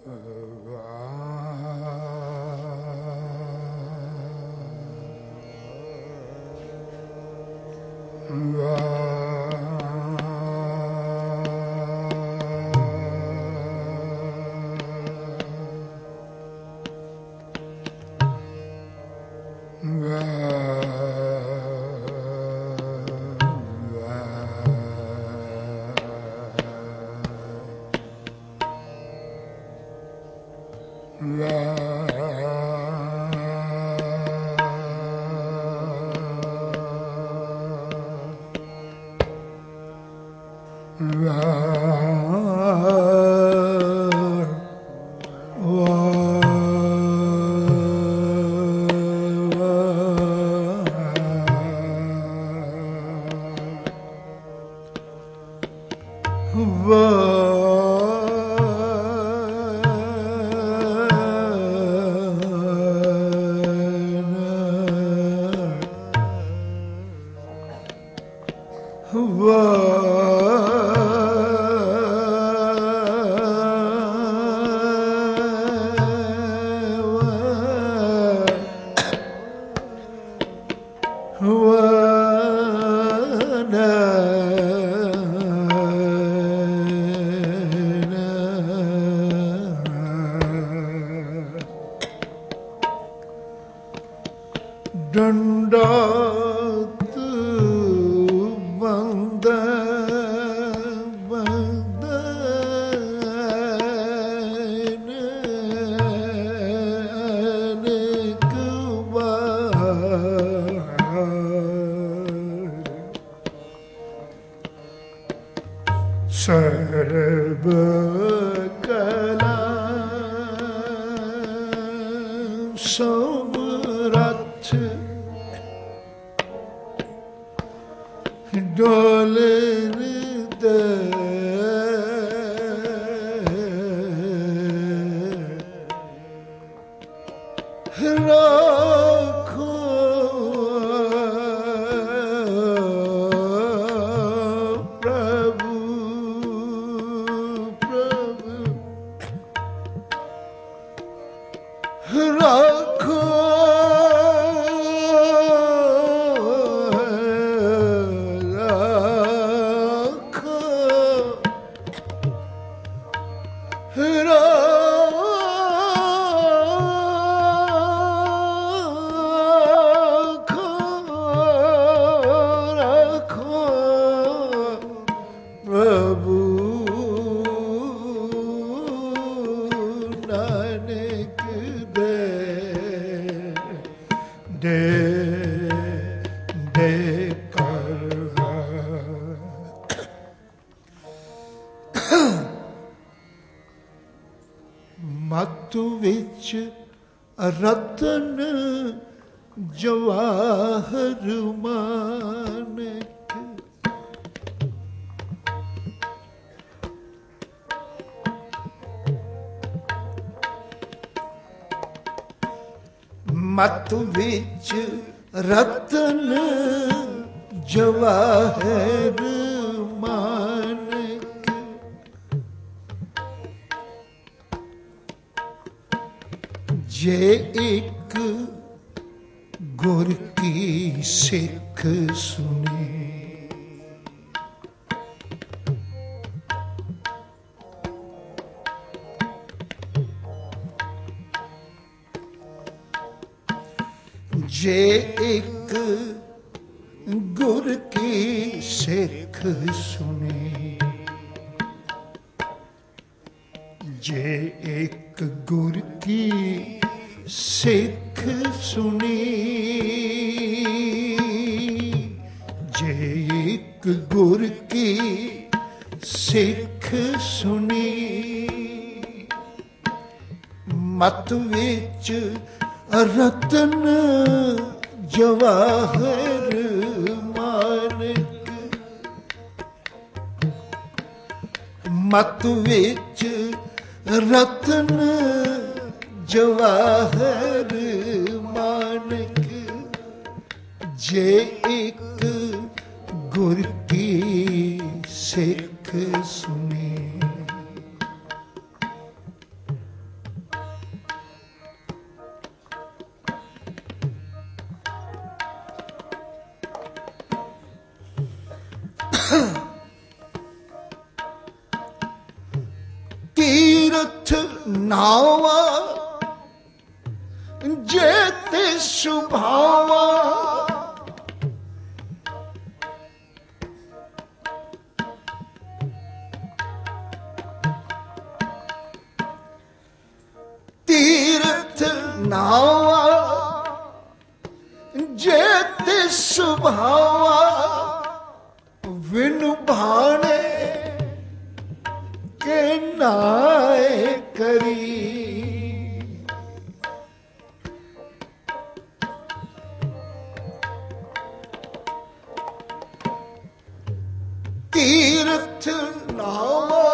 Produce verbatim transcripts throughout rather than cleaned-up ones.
ਸਰਬ ਕਲਾ ਸਮਰੱਥ ਡੋਲੇ ਹਿਰਦੈ ਰੱਖੋ ਪ੍ਰਭੂ ਪ੍ਰਭੂ ਰੱਖੋ ਮੱਤ ਵਿੱਚ ਰਤਨ ਜਵਾਹਰ ਮਾਨਕ ਮੱਤ ਵਿੱਚ ਰਤਨ ਜਵਾਹਰ ਮਾਨਕ ਜੇ ਇੱਕ ਗੁਰ ਕੀ ਸਿੱਖ ਸੁਣੇ ਜੇ ਇੱਕ ਗੁਰ ਕੀ ਸਿੱਖ ਸੁਣੇ ਜੇ ਇੱਕ ਗੁਰ ਕੀ ਸਿੱਖ ਸੁਣੀ ਜੇ ਇੱਕ ਗੁਰ ਕੀ ਸਿੱਖ ਸੁਣੀ ਮਤ ਵਿੱਚ ਰਤਨ ਜਵਾਹਰ ਮਾਨਕ ਮਤ ਵਿੱਚ ਰਤਨ ਜਵਾਹਰ ਮਾਨਕ ਜੇ ਇੱਕ ਗੁਰ ਕੀ ਸਿੱਖ ਸੁਣੇ ਤੀਰਥ ਨਾਵਾ ਜੇ ਤੇ ਸੁਭਾਵਾ ਤੀਰਥ ਨਾਵਾ ਜੇ ਤੇ ਸੁਭਾਵਾ ਵਿਨ ਭਾਣੇ ਕੇ ਨਾਏ ਕਰੀ ਤੀਰਥ ਨਾਵਾ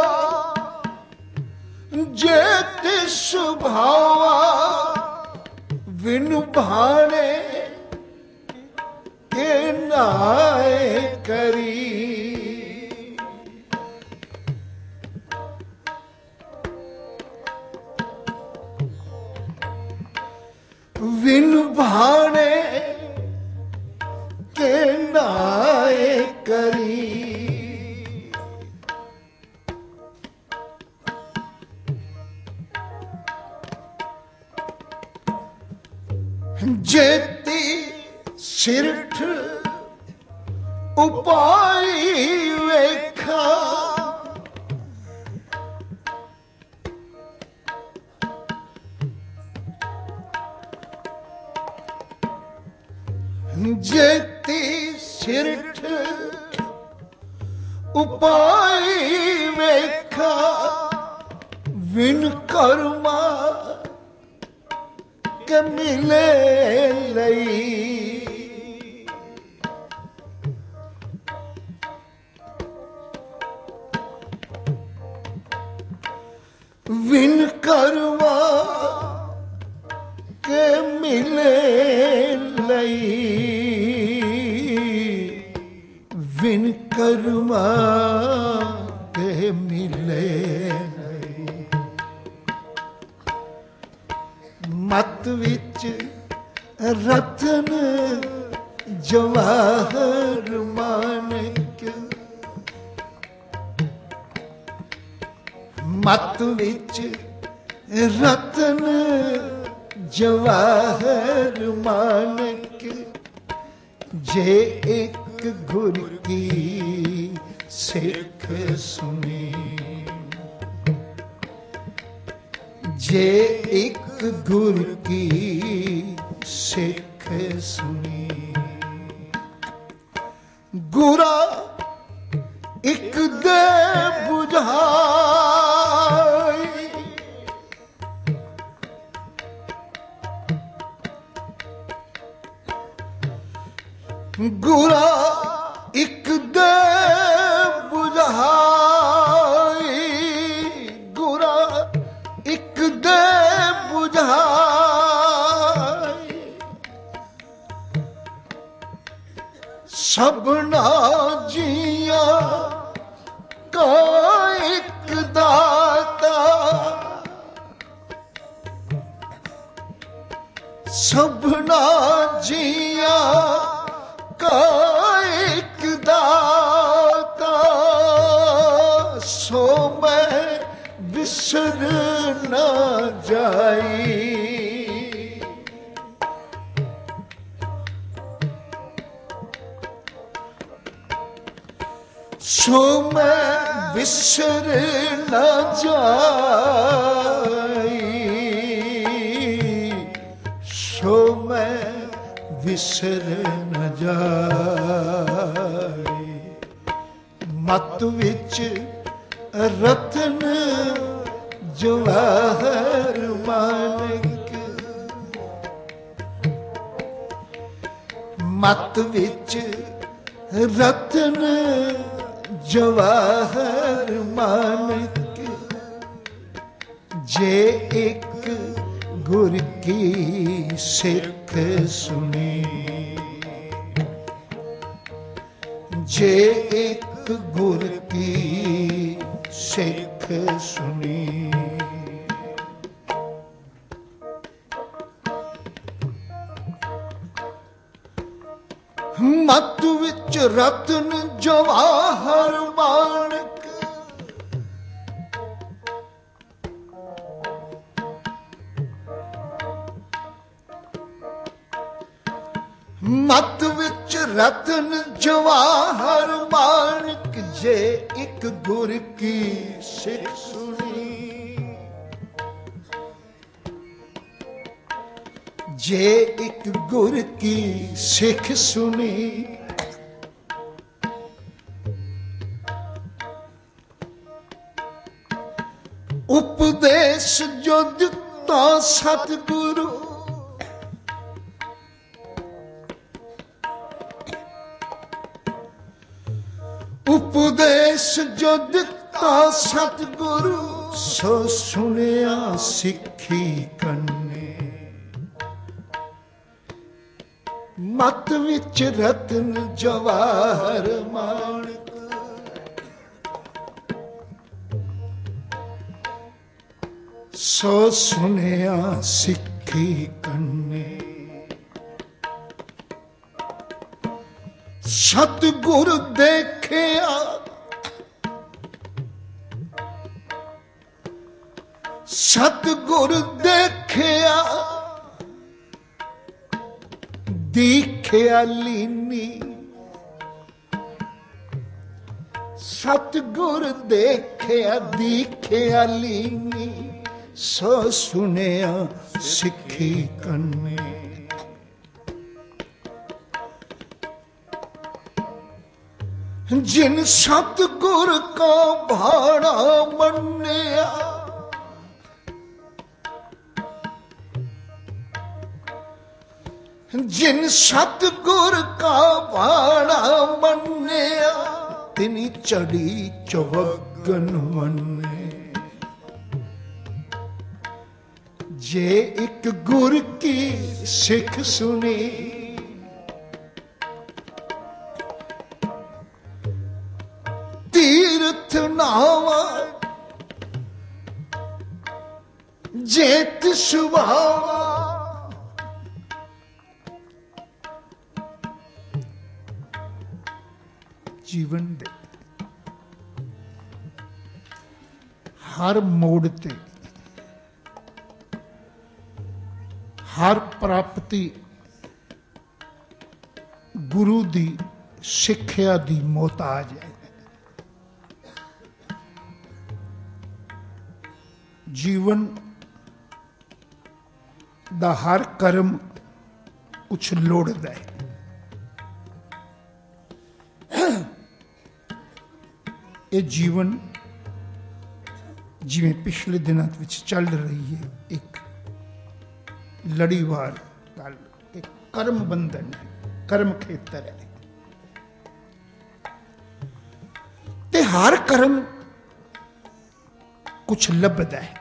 ਜੇ ਤੇ ਸੁਭਾਵਾ ਵਿਨ ਭਾਣੇ ਕੇ ਨਾਏ ਕਰੀ ਵਿਨ ਭਾਣੇ ਕੇ ਨਾਏ ਕਰੀ ਜੇਤੀ ਸਿਰਠ ਉਪਾਈ ਵੇਖਾ ਜੇਤੀ ਸਿਰਠ ਉਪਾਈ ਵੇਖਾ ਵਿਨ ਕਰਮਾ ਕੇ ਮਿਲੇ ਲਈ ਵਿਨ ਕਰਮਾ ਕੇ ਮਿਲੇ ਲਈ ਵਿਨ ਕਰਮਾ ਕੇ ਮਿਲੇ ਮਤ ਵਿੱਚ ਰਤਨ ਜਵਾਹਰ ਮਾਨਕ ਮਤ ਵਿੱਚ ਰਤਨ ਜਵਾਹਰ ਮਾਨਕ ਜੇ ਇੱਕ ਗੁਰ ਕੀ ਸਿੱਖ ਸੁਣੀ ਜੇ ਇੱਕ ਗੁਰ ਕੀ ਸਿੱਖ ਸੁਣੀ ਗੁਰਾ ਇੱਕ ਦੇ ਬੁਝਾਈ ਗੁਰਾ ਇੱਕ ਦੇ ਬੁਝਾਈ ਗੁਰਾ ਇੱਕ ਦੇ ਬੁਝਾਈ ਸਭਨਾ ਜੀਆਂ ਕਾ ਇੱਕ ਦਾਤਾ ਸਭਨਾ ਜੀਆਂ ਕਾ ਇੱਕ ਦਾਤਾ ਸੋ ਮੈਂ ਵਿਸਰ ਨਾ ਜਾਈ ਸੋ ਮੈਂ ਵਿਸਰ ਨਾ ਜਾਈ ਸੋ ਮੈਂ ਵਿਸਰ ਨ ਜਾਏ ਮਤ ਵਿੱਚ ਰਤਨ ਜਵਾਹਰ ਮਾਨਕ ਮਤ ਵਿੱਚ ਰਤਨ ਜਵਾਹਰ ਮਾਨਕ ਜੇ ਇੱਕ ਗੁਰ ਕੀ ਸਿੱਖ ਸੁਣੀ ਜੇ ਇੱਕ ਗੁਰ ਕੀ ਸਿੱਖ ਸੁਣੀ ਮਤ ਵਿੱਚ ਰਤਨ ਜਵਾਹਰ ਮਾਨਕ ਮਤ ਵਿੱਚ ਰਤਨ ਜਵਾਹਰ ਮਾਣਕ, ਜੇ ਇੱਕ ਗੁਰ ਕੀ ਸਿੱਖ ਸੁਣੀ। ਜੇ ਇੱਕ ਗੁਰ ਕੀ ਸਿੱਖ ਸੁਣੀ, ਉਪਦੇਸ਼ ਜੋ ਦਿੱਤਾ ਸਤਿਗੁਰੂ, ਉਪਦੇਸ਼ ਜੋ ਦਿੱਤਾ ਸਤਿਗੁਰੂ, ਸੋ ਸੁਣਿਆ ਸਿੱਖੀ ਕੰਨੇ। ਮਤ ਵਿੱਚ ਰਤਨ ਜਵਾਹਰ ਮਾਣਕ, ਸੋ ਸੁਣਿਆ ਸਿੱਖੀ ਕੰਨੇ। ਸਤਿਗੁਰ ਦੇਖਿਆ, ਸਤਿਗੁਰ ਦੇਖਿਆ, ਦੇਖਿਆ ਲੀਨੀ। ਸਤਿਗੁਰ ਦੇਖਿਆ, ਦੇਖਿਆ ਲੀਨੀ, ਸੋ ਸੁਣਿਆ ਸਿੱਖੀ ਕੰਨੇ। ਜਿਨ ਸਤਿਗੁਰ ਕਾ ਭਾਣਾ ਮੰਨਿਆ, ਜਿਨ ਸਤਿਗੁਰ ਕਾ ਭਾਣਾ ਮੰਨਿਆ, ਤਿਨੀ ਚੜੀ ਚਵਗਨ ਮੰਨੇ। ਜੇ ਇੱਕ ਗੁਰ ਕੀ ਸਿੱਖ ਸੁਣੀ, ਤੀਰਥ ਨਾਵਾ ਜੇ ਤਿਸ ਭਾਵਾ। ਜੀਵਨ ਦੇ ਹਰ ਮੋੜ ਤੇ, ਹਰ ਪ੍ਰਾਪਤੀ ਗੁਰੂ ਦੀ ਸਿੱਖਿਆ ਦੀ ਮੁਹਤਾਜ ਹੈ। ਜੀਵਨ ਦਾ ਹਰ ਕਰਮ ਕੁਛ ਲੋੜਦਾ ਹੈ। ਇਹ ਜੀਵਨ ਜਿਵੇਂ ਪਿਛਲੇ ਦਿਨਾਂ ਵਿੱਚ ਚੱਲ ਰਹੀ ਹੈ, ਇੱਕ ਲੜੀਵਾਰ ਗੱਲ, ਇੱਕ ਕਰਮ ਬੰਧਨ ਹੈ, ਕਰਮ ਖੇਤਰ ਹੈ। ਤੇ ਹਰ ਕਰਮ ਕੁਛ ਲੱਭਦਾ ਹੈ,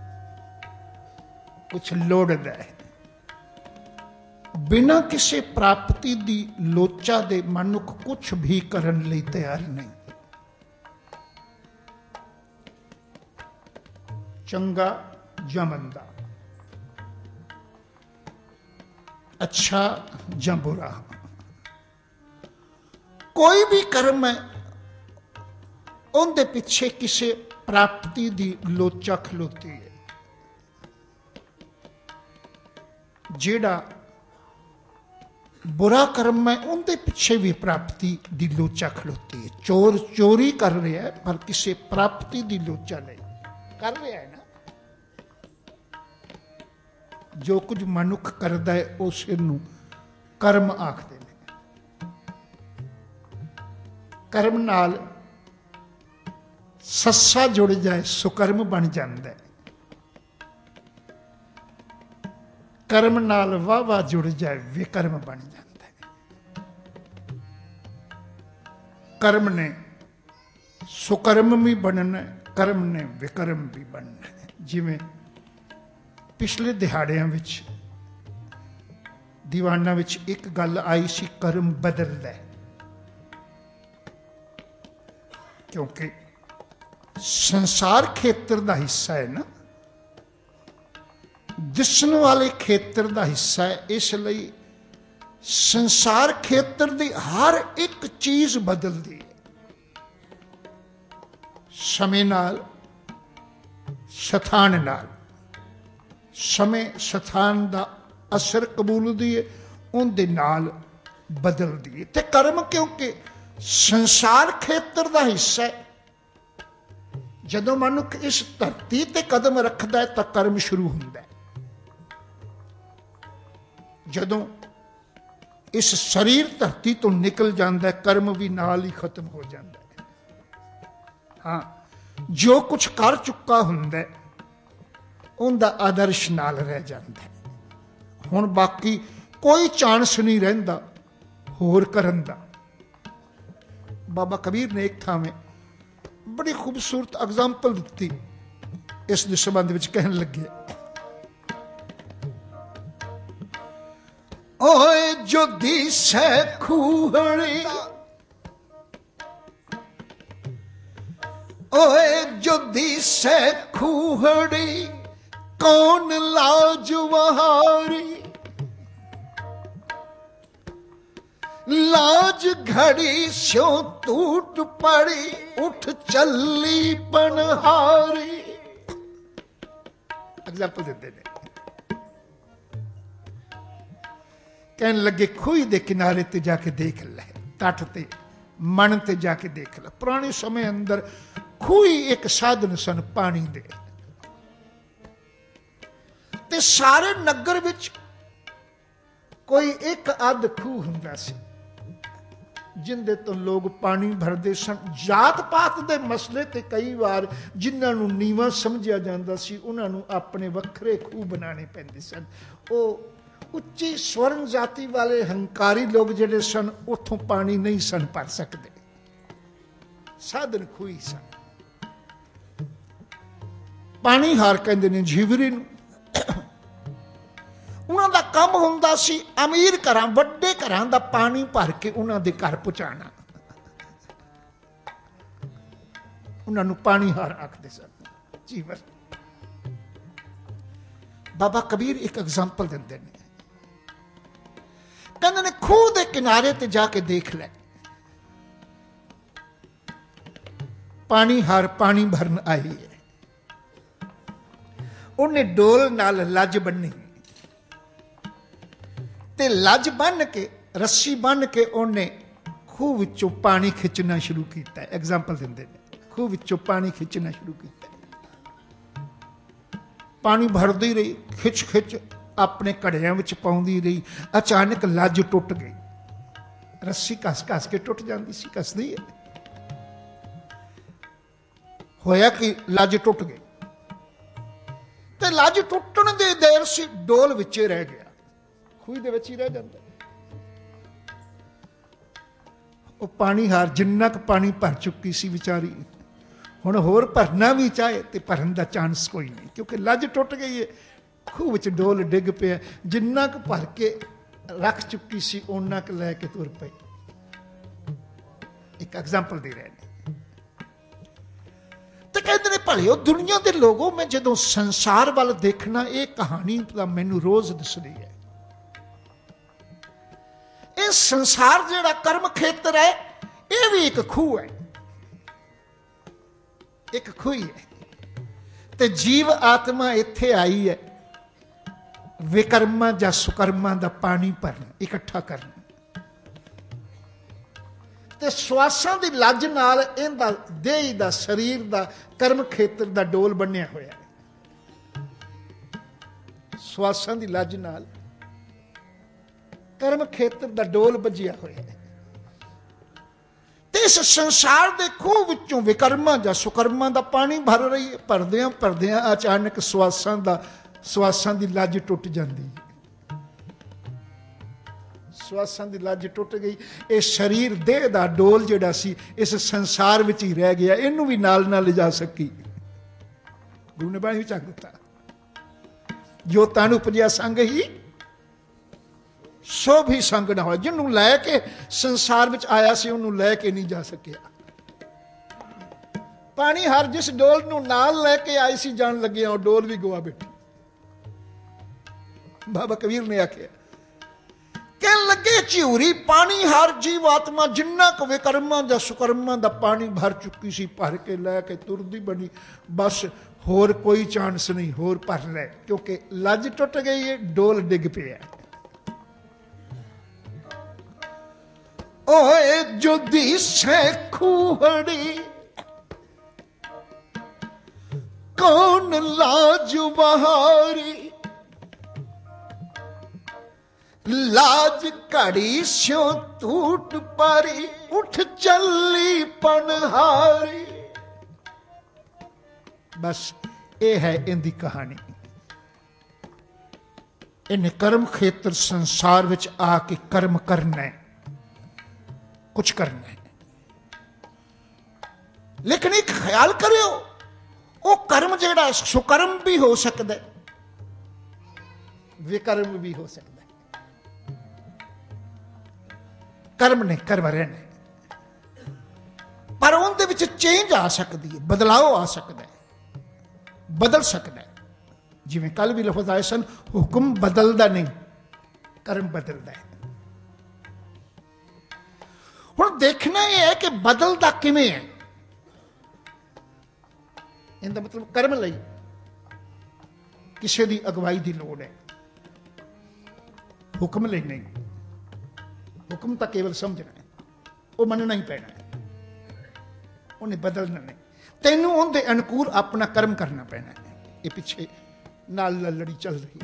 ਕੁਛ ਲੋੜਦਾ ਹੈ। ਬਿਨਾਂ ਕਿਸੇ ਪ੍ਰਾਪਤੀ ਦੀ ਲੋਚਾ ਦੇ ਮਨੁੱਖ ਕੁਛ ਵੀ ਕਰਨ ਲਈ ਤਿਆਰ ਨਹੀਂ। ਚੰਗਾ ਜਾਂ ਮੰਦਾ, ਅੱਛਾ ਜਾਂ ਬੁਰਾ, ਕੋਈ ਵੀ ਕਰਮ ਹੈ, ਉਹਦੇ ਪਿੱਛੇ ਕਿਸੇ ਪ੍ਰਾਪਤੀ ਦੀ ਲੋਚਾ ਖਲੋਤੀ ਹੈ। ਜਿਹੜਾ ਬੁਰਾ ਕਰਮ ਹੈ, ਉਹਦੇ ਪਿੱਛੇ ਵੀ ਪ੍ਰਾਪਤੀ ਦੀ ਲੋਚਾ ਖਲੋਤੀ ਹੈ। ਚੋਰ ਚੋਰੀ ਕਰ ਰਿਹਾ ਹੈ, ਪਰ ਕਿਸੇ ਪ੍ਰਾਪਤੀ ਦੀ ਲੋਚਾ ਨਹੀਂ ਕਰ ਰਿਹਾ ਹੈ ਨਾ। ਜੋ ਕੁਝ ਮਨੁੱਖ ਕਰਦਾ ਹੈ, ਉਸ ਨੂੰ ਕਰਮ ਆਖਦੇ ਨੇ। ਕਰਮ ਨਾਲ ਸੱਸਾ ਜੁੜ ਜਾਏ, ਸੁਕਰਮ ਬਣ ਜਾਂਦਾ ਹੈ। ਕਰਮ ਨਾਲ ਵਾਵਾ ਜੁੜ ਜਾਏ, ਵਿਕਰਮ ਬਣ ਜਾਂਦਾ ਹੈ। ਕਰਮ ਨੇ ਸੁਕਰਮ ਵੀ ਬਣਨਾ, ਕਰਮ ਨੇ ਵਿਕਰਮ ਵੀ ਬਣਨਾ। ਜਿਵੇਂ ਪਿਛਲੇ ਦਿਹਾੜਿਆਂ ਵਿੱਚ ਦੀਵਾਨਾਂ ਵਿੱਚ ਇੱਕ ਗੱਲ ਆਈ ਸੀ, ਕਰਮ ਬਦਲਦਾ ਹੈ। ਕਿਉਂਕਿ ਸੰਸਾਰ ਖੇਤਰ ਦਾ ਹਿੱਸਾ ਹੈ ਨਾ, ਦਿਸਣ ਵਾਲੇ ਖੇਤਰ ਦਾ ਹਿੱਸਾ ਹੈ। ਇਸ ਲਈ ਸੰਸਾਰ ਖੇਤਰ ਦੀ ਹਰ ਇੱਕ ਚੀਜ਼ ਬਦਲਦੀ ਹੈ, ਸਮੇਂ ਨਾਲ, ਸਥਾਨ ਨਾਲ। ਸਮੇਂ ਸਥਾਨ ਦਾ ਅਸਰ ਕਬੂਲਦੀ ਹੈ, ਉਹਦੇ ਨਾਲ बदलदी है। ते कर्म क्योंकि संसार खेत्र का हिस्सा है। जदों मनुख इस धरती ते कदम रखता है तो कर्म शुरू होंदा है। जदों इस शरीर धरती तो निकल जाता है कर्म भी नाल ही खत्म हो जाता है। हाँ, जो कुछ कर चुका हुंदा है उनका आदर्श नाल रह जाता है। हुण बाकी कोई चांस नहीं रहिंदा होर करन दा। बाबा कबीर ने एक थां में बड़ी खूबसूरत एग्जाम्पल दी इस संबंध में, कहन लगे, ओए जो दिसै खूहड़ी, ओए जो दिसै खूहड़ी कौन लाज वहारी, लाज घड़ी स्यों टूट पड़ी उठ चली पनहारी। एग्जाम्पल देते हैं। कहने लगे खूही दे किनारे ते जाके देख ले, तट ते मन ते जाके देख ले। पुराने समय अंदर खूही एक साधन सन पानी दे, ते सारे नगर विच कोई एक अध खूह हुंदा सी जिंदे तो लोग पानी भरते सन। जात पात के मसले ते कई बार जिन्होंने नीवा समझिया जाता सी उन्होंने अपने वखरे खूह बनाने पैंदे सन। वो उच्ची स्वर्ण जाति वाले हंकारी लोग जिहड़े सन उथों पानी नहीं सन भर सकते, साधन खूही सन। पानी हार कहंदे ने झीवरी नूं। उन्हां दा काम हुंदा सी अमीर घरां वड्डे घरां दा पानी भर के उन्हां दे घर पहुंचाना। उन्हां नूं पानी हार आखदे सन, जीवन। बाबा कबीर एक एग्जाम्पल दिंदे ने, कहंदे ने खूह दे किनारे ते जाके देख ले, पानी हार पानी भरन आई है। उन्हें डोल नाल लज बन्नी ते लज बन के रस्सी बन के उन्हें खूह विचों पानी खिंचना शुरू किया। एग्जाम्पल दिंदे ने, खूह विचों पानी खिंचना शुरू किया। पानी भरदी रही, खिच खिच अपने घड़ियां विच पाउंदी रही। अचानक लज टुट गई, रस्सी कस कस के टुट जाती सी, कसदी है। होया कि लज टुट गई ते लज टुटण दी देर सी डोल विचे रह गया, खूह दे विच ही रह जांदा। वो पानी हार जिन्ना क पानी भर चुकी सी विचारी, हुण होर भरना भी चाहे तो भरन दा चांस कोई नहीं, क्योंकि लज टुट गई है। खूह विच डोल डिग पिया, जिन्ना क भर के रख चुकी सी उन्ना क लैके तुर पई। एक एग्जाम्पल दे रहे हैं। तो कहते हैं भलियो दुनिया के लोगों में जदों संसार वाल देखना, ये कहानी तो मैनू रोज दसदी है। ये संसार जिहड़ा कर्म खेत्र है, ये भी एक खूह है, एक खूही है। ते जीव आत्मा इत्थे आई है विकर्मा या सुकर्मा का पानी भरन, इकट्ठा करना। ते श्वासां दी लज नाल इहदा देही दा शरीर दा कर्म खेत्र दा डोल बनिया होया है। श्वासां दी लज नाल कर्म खेत्र दा डोल बजिया होया है। ते इस संसार दे खूह विचों विकर्मा या सुकर्मा दा पानी भर रही है। भरदियां भरदियां अचानक श्वासां दा श्वासां दी लज टुट जाती है। श्वासां दी लज टुट गई। ये शरीर देह दा डोल जिहड़ा सी इस संसार विच ही रह गया, इनू भी नाल ना ले जा सकी। गुरु ने बाणी विच आख दिता, जो तन उपजिया संग ही सो भी संग ना हो। जिन्हों लैके संसार विच आया सी उन्होंने लैके नहीं जा सकिया। पानी हर जिस डोल नूं नाल लैके आई सी जान लगे, और डोल भी गवा बैठी। बाबा कबीर ने आख्या, कह लगे झिउरी पानी हर जीव आत्मा जिन्ना क विकर्मा या सुकर्मा दा पानी भर चुकी सी, भर के लैके तुरदी बनी। बस होर कोई चांस नहीं, होर भर ले, क्योंकि लज टुट गई है, डोल डिग पिया। ओए जो दिसे खूहड़ी कौन लाज बहारी, लाज घड़ी स्यों टूट पारी उठ चली पनहारी। बस ये है इनकी कहानी। इन्हें कर्म खेत्र संसार विच आके कर्म करना है, कुछ करना है, लेकिन एक ख्याल करियो वो कर्म जिहड़ा सुकर्म भी हो सकता है, विकर्म भी हो सकता है। कर्म ने कर्म रहना, पर उनके विच चेंज आ सकती है, बदलाव आ सकता है, बदल सकता है। जिवें कल भी लफज आए सन, हुक्म बदलता नहीं, कर्म बदलता है। हुण देखना यह है कि बदलता किवें है। इनका मतलब कर्म लई किसी की अगवाई की लोड़ है, हुक्म लई नहीं। हुक्म तो केवल समझना है, वो मनना ही पैना है, उन्हें बदलना नहीं। तेनू उनके अनुकूल अपना कर्म करना पैना है। ये पिछे नाल लड़ी चल रही।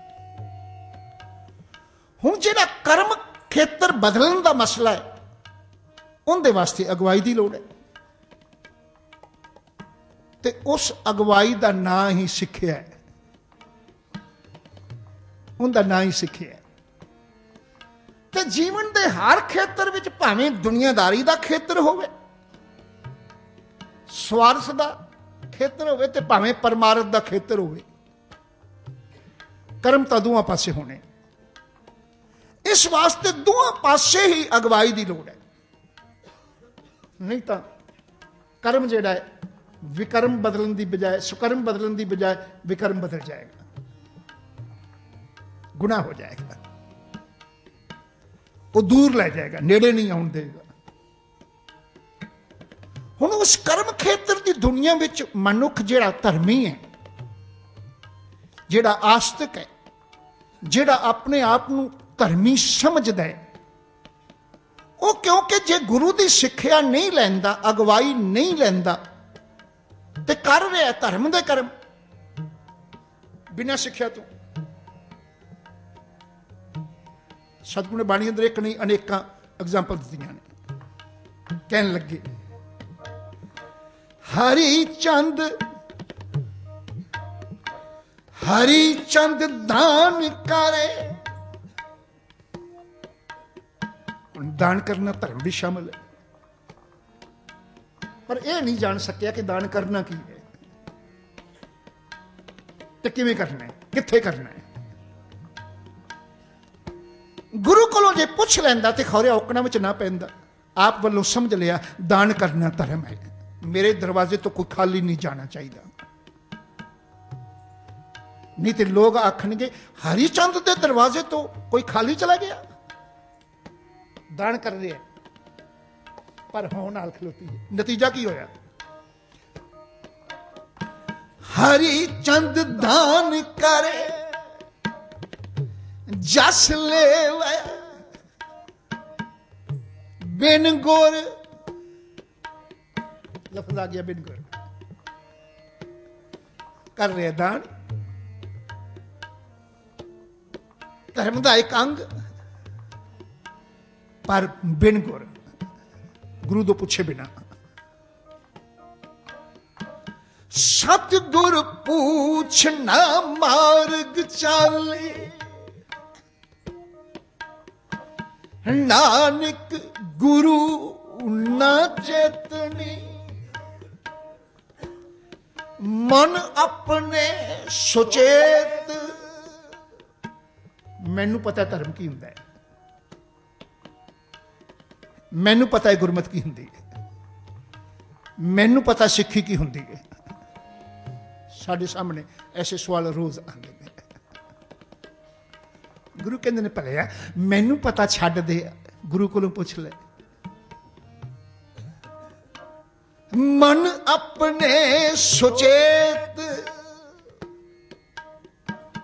हुण जिहड़ा कर्म खेतर बदलण दा मसला है, उनके वास्ते अगवाई की लोड़ है, ते उस अगवाई का नाम ही सिक्ख्या है, उनका नाम ही सिक्ख्या है। ते जीवन के हर खेतर विच, भावें दुनियादारी का खेतर होवे, स्वार्थ का खेतर होवे, ते भावें परमार्थ का खेतर होवे, कर्म तो दोवां पासे होने। इस वास्ते दोवां पासे ही अगवाई की लोड़ है, नहीं तो कर्म जिहड़ा है विकर्म बदलने की बजाय, सुकर्म बदलने की बजाय विकर्म बदल जाएगा, गुनाह हो जाएगा, वो दूर ले जाएगा, नेड़े नहीं आउण देगा। हुण उस कर्म खेतर की दुनिया विच मनुख जिहड़ा धर्मी है, जिहड़ा आस्तिक है, जिहड़ा अपने आप को धर्मी समझदा है, वो क्योंकि जे गुरु की सिक्ख्या नहीं लैंदा, अगवाई नहीं लैंदा, ते कर रहा है धर्म दे कर्म बिना सिक्ख्या तो। सतगुरु ने बाणी अंदर एक नहीं अनेक एग्जाम्पल दित्तियां ने। कहन लगे हरी चंद हरी चंद दान करे। दान करना धर्म भी शामिल है, पर यह नहीं जान सकिया कि दान करना की है, तो किवें करना है, कित्थे करना है। गुरु कोलों जे पुछ लैंदा ते खौरे औकड़ां विच ना पैंदा, आप वालों समझ लिया दान करना धर्म है, मेरे दरवाजे तो कोई खाली नहीं जाना चाहिए। नहीं तो लोग आखणगे हरिचंद के दरवाजे तो कोई खाली चला गया, दान कर रहे हैं पर हों नाल खलोती है। नतीजा की होया, हरिचंद दान करे जस ले बिन गोर, लफ्ज आ गया बिन गोर, कर रहे दान, धर्म का एक अंग, पर बिन गुर, गुरु तो पूछे बिना। सतगुर पूछ ना मार्ग चाले, नानक गुरु ना चेतनी, मन अपने सुचेत। मैनू पता है धर्म की हुंदा है, मैनू पता है गुरमत की हुंदी है, मैनू पता सिक्खी की हुंदी है। साडे सामने ऐसे सवाल रोज आते हैं। गुरु कहते ने भलिया मैनू पता छड्ड दे, गुरु कोलों पुछ ले। मन अपने सुचेत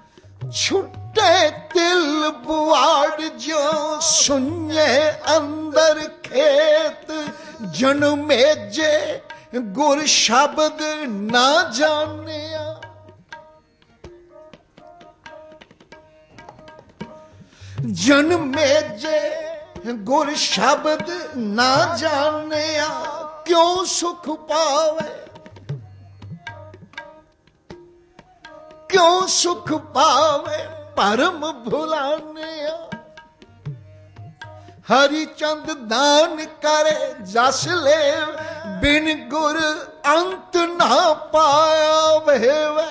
छुट्टे दिल बुआड़ जो सुने अंध, सुंदर खेत जन्मेजे गुर शब्द ना जानिया। जन्मेजे गुर शब्द ना जानिया क्यों सुख पावे, क्यों सुख पावे परम भुलानिया। हरिचंद दान करे जस ले बिन गुर अंत ना पाया वे।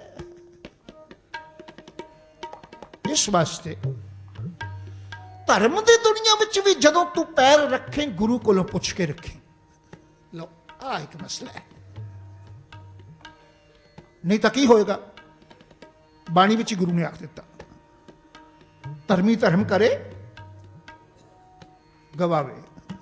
इस वास्ते धर्म की दुनिया विच भी जदों तू पैर रखे गुरु कोलों पुछ के रखे। लो आ एक मसला है, नहीं तो की होएगा। बाणी विच गुरु ने आख दिता धर्मी धर्म करे गवावे,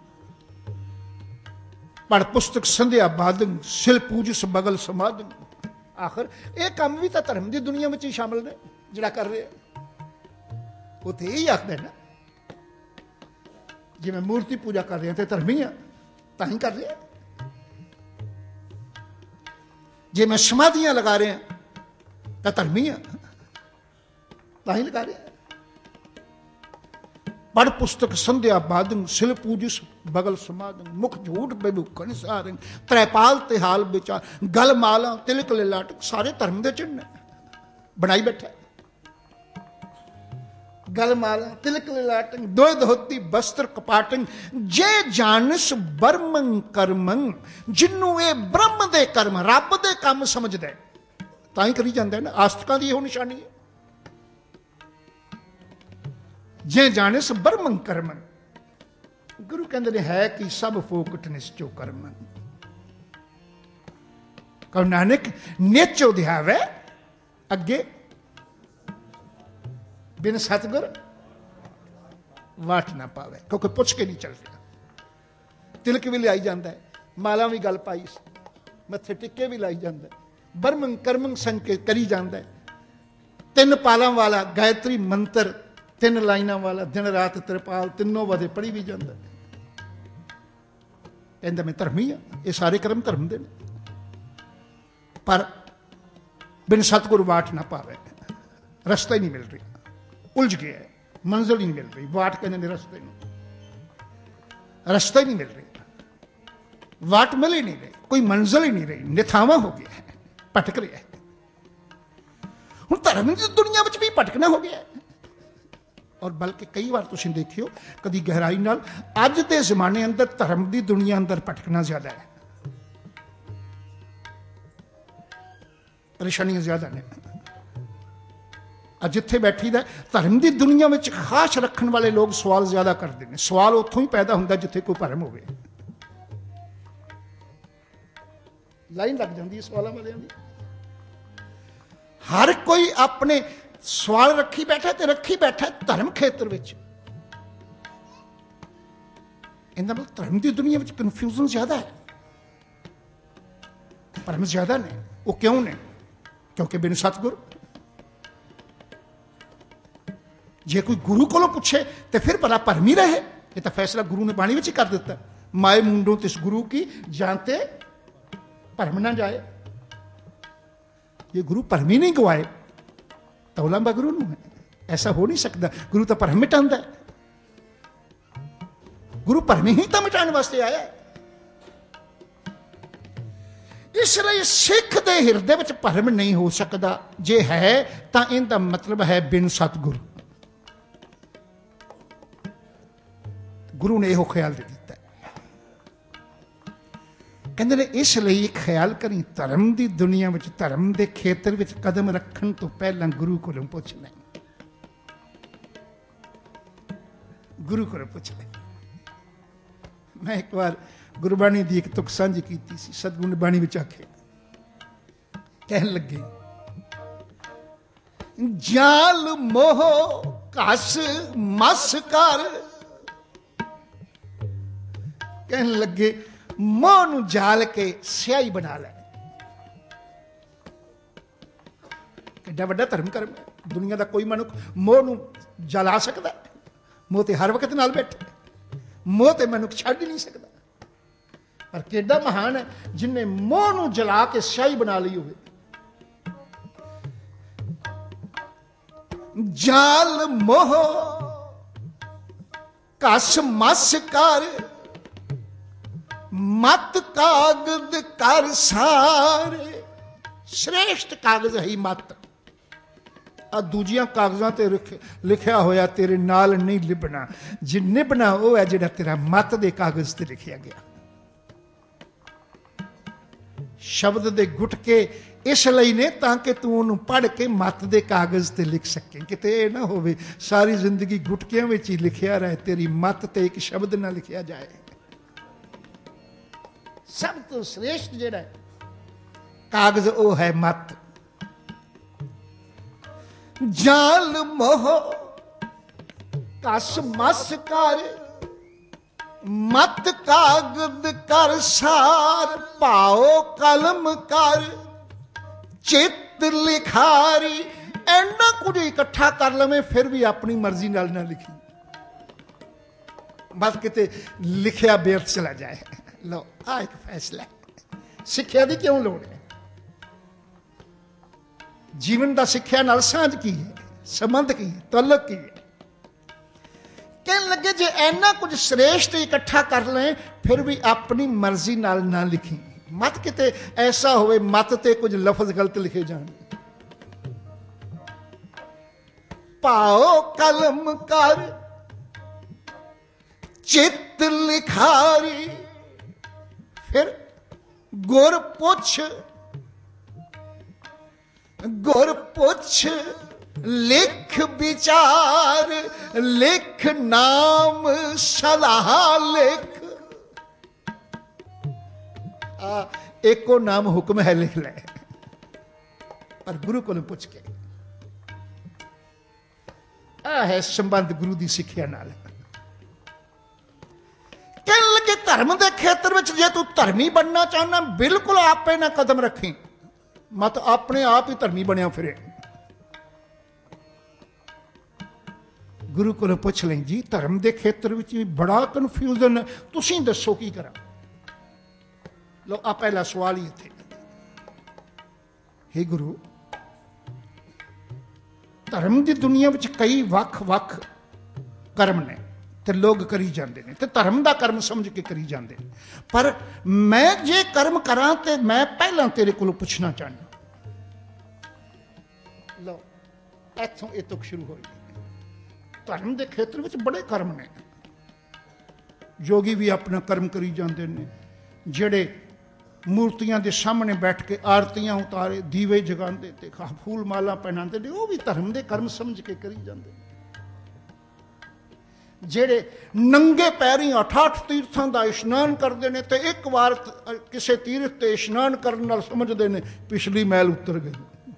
पढ़ पुस्तक संध्या बादन सिल पूज बगल समाधन। आखिर यह काम भी तो धर्म की दुनिया में ही शामिल ने जिहड़ा कर रहे। वो तो यही आखदा है ना, जे मैं मूर्ति पूजा कर रहा तो धर्मी हाँ तां ही कर रहा। जे मैं समाधियां लगा रहा तो धर्मी हाँ तां ही लगा रहा। पढ़ पुस्तक संध्या बादन सिल पूजिस बगल समाधन। मुख झूठ बेबूखन सारन त्रैपाल ते हाल विचार। गल माला तिलक लाट सारे धर्म के चिन्ह बनाई बैठा। गल माला तिलक लाटन दोय धोती वस्त्र कपाटन। जे जानस बर्मन कर्मन जिन्नू ये ब्रह्म दे कर्म रब दे काम समझदा तां ही करी जांदा है ना। आस्तिकां दी इहो निशानी है। जे जानस बर्मन कर्मन गुरु कहते ने है कि सब फोकट निश्चो कर्मन। कहो नानक नेचो ध्यावे अगे बिन सतगुर वाट ना पावे। क्योंकि पुछ के नहीं चल रहा। तिलक भी लियाई जाता है, माला भी गल पाई, मत्थे टिक्के भी लाई जाता है, बर्मन कर्मन संग के करी जाता है। तीन पालों वाला गायत्री मंत्र तीन लाइना वाला दिन रात त्रिपाल तीनों वादे पढ़ी भी जाता है। कहता मैं धर्मी हाँ, ये सारे कर्म धर्म दे ने। पर बिन सतगुर वाट ना पावे, रास्ता ही नहीं मिल रही, उलझ गया है, मंजिल ही नहीं मिल रही। वाट कहने रास्ते नहीं, रास्ता ही नहीं मिल रही, वाट मिल ही नहीं रही, कोई मंजिल ही नहीं रही, निथावा हो गया है, भटक रहा है। हुण धर्म की दुनिया में भी भटकना हो गया है। और बल्कि कई बार तुसीं देखियो कदी गहराई नाल अज के जमाने अंदर धर्म की दुनिया अंदर भटकना ज्यादा है, परेशानियां ज्यादा ने। जिथे बैठी दा धर्म की दुनिया में खास रखने वाले लोग सवाल ज्यादा करते हैं। सवाल उत्थों ही पैदा होंदा जिथे कोई भरम होवे। लाइन लग जाती है सवालों वाले की। हर कोई अपने सवाल रखी बैठा तो रखी बैठा धर्म खेत्र विच। इहदा मतलब धर्म की दुनिया में कन्फ्यूजन ज्यादा है, भरम ज्यादा ने। वो क्यों ने? क्योंकि बिन सतगुर जे कोई गुरु को पूछे तो फिर भला भरम ही रहे। ये तो फैसला गुरु ने बाणी में ही कर दिता, माए मुंडों तिस गुरु की जानते भरम ना जाए। ये गुरु भरम ही नहीं गवाए तो उलंबा गुरु नूं है। ऐसा हो नहीं सकता। गुरु तो भरम मिटांदा है, गुरु भरम ही तो मिटाने वास्ते आया है। इसलिए सिख दे हिरदे विच भरम नहीं हो सकता। जे है तो इनका मतलब है बिन सतगुरु। गुरु ने यह ख्याल दे दिता। कहते ने इसलिए ख्याल करी धर्म की दुनिया में धर्म के खेत्र में कदम रखने तो पहला गुरु को पूछना। गुरु को पूछना। मैं एक बार गुरबाणी की एक तुक सांझी की सी। सतगुरु ने बाणी विच आखे, कह लगे जाल मोह कस मस कर। कह लगे मोह नूं जाल के स्याही बना ले। किड्डा वड्डा धर्म कर्म है। दुनिया का कोई मनुख मोह नूं जला सकता है? मोह तो हर वक्त नाल बैठे। मोह ते मनुख छड्ड ही नहीं सकता। पर केडा महान है जिन्हें मोह नूं जला के स्याही बना ली होवे। जाल मोह कस मस कर, मत कागज कर सारे। श्रेष्ठ कागज है मत। आ दूजियां कागजां ते लिखिया होया तेरे नाल नहीं लिबना। जे निभना वो है जिहड़ा तेरा मत दे कागज ते लिखिया गया। शब्द दे गुटके इसलिए ने ताकि तू उन्होंने पढ़ के मत दे कागज ते लिख सके। किते ये ना होवे सारी जिंदगी गुटकियां विच ही लिखिया रहे, तेरी मत ते एक शब्द ना लिखिया जाए। सब तो श्रेष्ठ जिहड़ा कागज वो है मत। जाल मोह कस मस कर, मत कागद कर सार। पाओ कलम कर चित लिखारी। एना कुछ इकट्ठा कर लवे फिर भी अपनी मर्जी नाल ना लिखी, बस किते लिखिया बेअर्थ चला जाए। लो आ एक फैसला। सिक्ख्या दी क्यों लोड़ है? जीवन का सिक्ख्या नाल सांझ की है, संबंध की है, तलक की है। कहने लगे जे ऐना कुछ श्रेष्ठ इकट्ठा कर लें फिर भी अपनी मर्जी नाल ना लिखी। मत किते ऐसा होवे मत ते कुछ लफज गलत लिखे जान। पाओ कलम कर चित लिखारी। फिर गुर पुछ, गुर पुछ लिख विचार। लिख नाम सलाह लिख। आ, एको नाम हुक्म है लिख ले, पर गुरु को पुछ के। आ है संबंध गुरु की सिक्ख्या नाल। कहने लगे धर्म के खेत्र में जे तू धर्मी बनना चाहना बिल्कुल आपे ना कदम रखी, मत अपने आप ही धर्मी बनया फिरे। गुरु को पुछ लें जी धर्म के खेत्र में भी बड़ा कन्फ्यूजन है, तुसीं दसो की करा। लो आ पहला सवाल ही थे। हे गुरु, धर्म की दुनिया में कई वख वख कर्म ने ते लोग करी जाते हैं, ते धर्म का कर्म समझ के करी जाते हैं। पर मैं जे कर्म करा ते मैं पहला तेरे को पूछना चाहना। लो इथों ये तुक शुरू होई। धर्म के खेत्र में बड़े कर्म ने। जोगी भी अपना कर्म करी जाते हैं, जेड़े मूर्तियां के सामने बैठ के आरतियां उतारे, दीवे जगाते ते फूल माला पहनाते ने, वो भी धर्म के कर्म समझ के करी जाते हैं। जेड़े नंगे पैरी अठ अठ तीर्थों का इशनान करते हैं तो एक बार किसी तीर्थ से इशनान करने समझते हैं पिछली मैल उतर गई,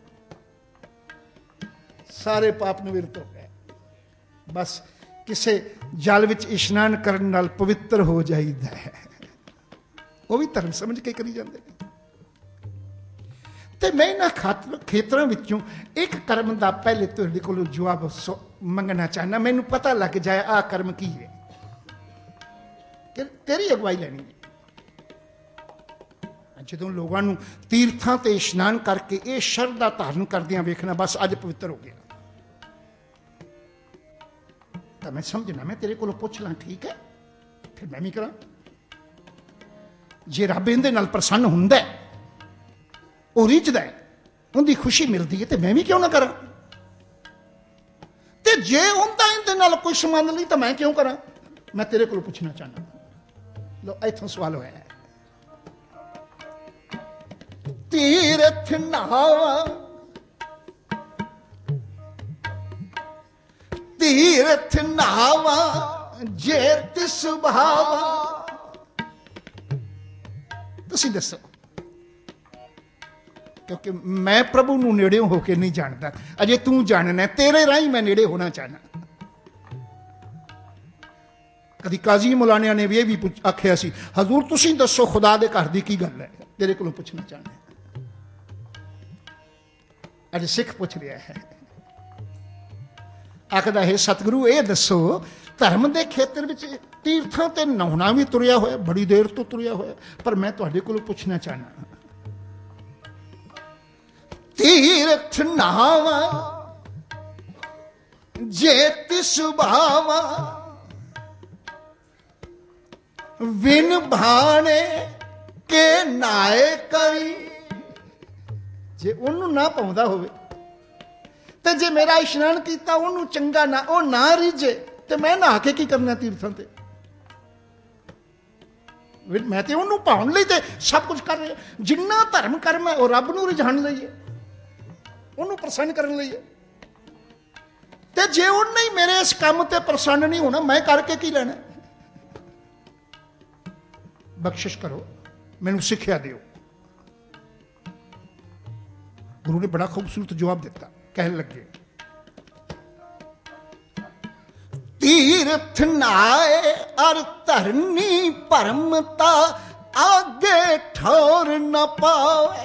सारे पाप निवृत्त हो गए। बस किसी जल विच इशनान करने नाल पवित्र हो जाइदा है, वो भी धर्म समझ के करी जाते हैं। तो मैं इन्हां खेत्रों विचों एक कर्म का पहले तुहाडे कोलों जवाब मंगना चाहना। मैनूं पता लग जाए आ कर्म की है, तेरी अगवाई लैनी है। जदों लोगों नूं तीर्थां ते इशनान करके ये शरधा धारण करदियां वेखना बस अज पवित्र हो गया, तो मैं समझना मैं तेरे कोलों पुछ ला, ठीक है फिर मैं भी करा। जे रब इहदे नाल प्रसन्न हुंदा है, वो रिझदा है, उनकी खुशी मिलती है, तो मैं भी क्यों ना करा। ते जे उनका इहदे नाल कोई संबंध नहीं तो मैं क्यों करा। मैं तेरे कोलों पुछना चाहना। लो इथों सवाल होया है। तीरथ नहावा, तीरथ नहावा जे तिस भावा। तुसी दसो, क्योंकि मैं प्रभु नूं नेड़े होके नहीं जानता, अजे तू जानना, तेरे राही मैं नेड़े होना चाहना। कभी काजी मुलानिया ने भी ये भी आख्या सी, हजूर तुसी दसो खुदा दे घर दी की गल है, तेरे कोलों पुछना चाहना। अज सिख पूछ रहा है, आखदा है सतगुरु ये दसो धर्म के खेत्र में तीर्थों ते नहाउणा भी तुरिया होया, बड़ी देर तो तुरिया होया, पर मैं तुहाडे कोलों पुछना चाहना, तीर्थ नहावा जे तिस भावा विन भाने के नाए करी। जे उन्हों ना पाउंदा होवे ते जे मेरा इशनान किया उन्होंने चंगा ना वो ना रिझे ते मैं नहा के की करना तीर्थों ते? मैं तो उन्होंने पाउण लई ते सब कुछ कर रहा। जिन्ना धर्म कर्म है वो रब नूं रिझाण लई है, उन्होंने प्रसन्न करने लई है। ते जे उन्हें ही मेरे इस काम ते प्रसन्न नहीं होना, मैं करके की लेना? बख्शिश करो, मैनू सिक्ख्या दिओ। गुरु ने बड़ा खूबसूरत जवाब दिता, कहने लगे तीर्थ नाए और धरनी परमता आगे ठौर न पावे।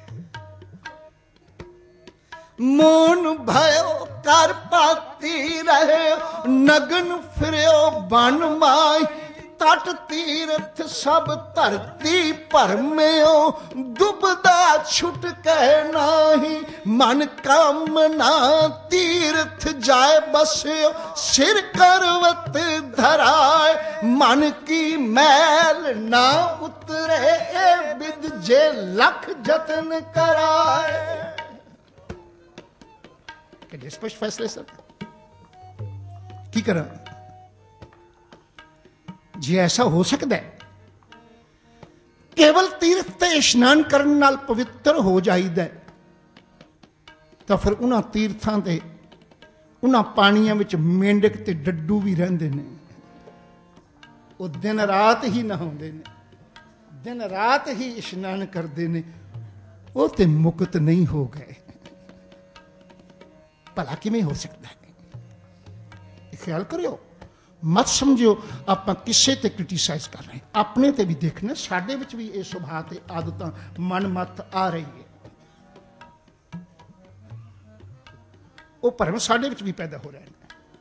मोन भयो कर पाती रहे नगन फिरो बन माई। तट तीर्थ सब धरती भरम्यो दुबदा छुट कह नाही। मन कामना तीर्थ जाए बस्यो सिर करवत धराए। मन की मैल ना उतरे ए विद जे लख जतन कराए। कि स्पष्ट फैसले सर की करा जे ऐसा हो सकता है केवल तीर्थ ते इशनान करने नाल पवित्र हो जाइदा है, तो फिर उन्हां तीर्थां ते उन्हां पानियां विच मेंढक ते डड्डू भी रहिंदे ने। वो दिन रात ही नहाउंदे ने, दिन रात ही इशनान करते ने, वो ते मुक्त नहीं हो गए। भला किवें हो सकता है? ख्याल करियो, मत समझो आप किसी ते क्रिटिसाइज कर रहे हैं, अपने ते भी देखना साडे विच भी ये सुभाव ते आदतां मन मत आ रही है। वो भरम साडे विच भी पैदा हो रहे हैं।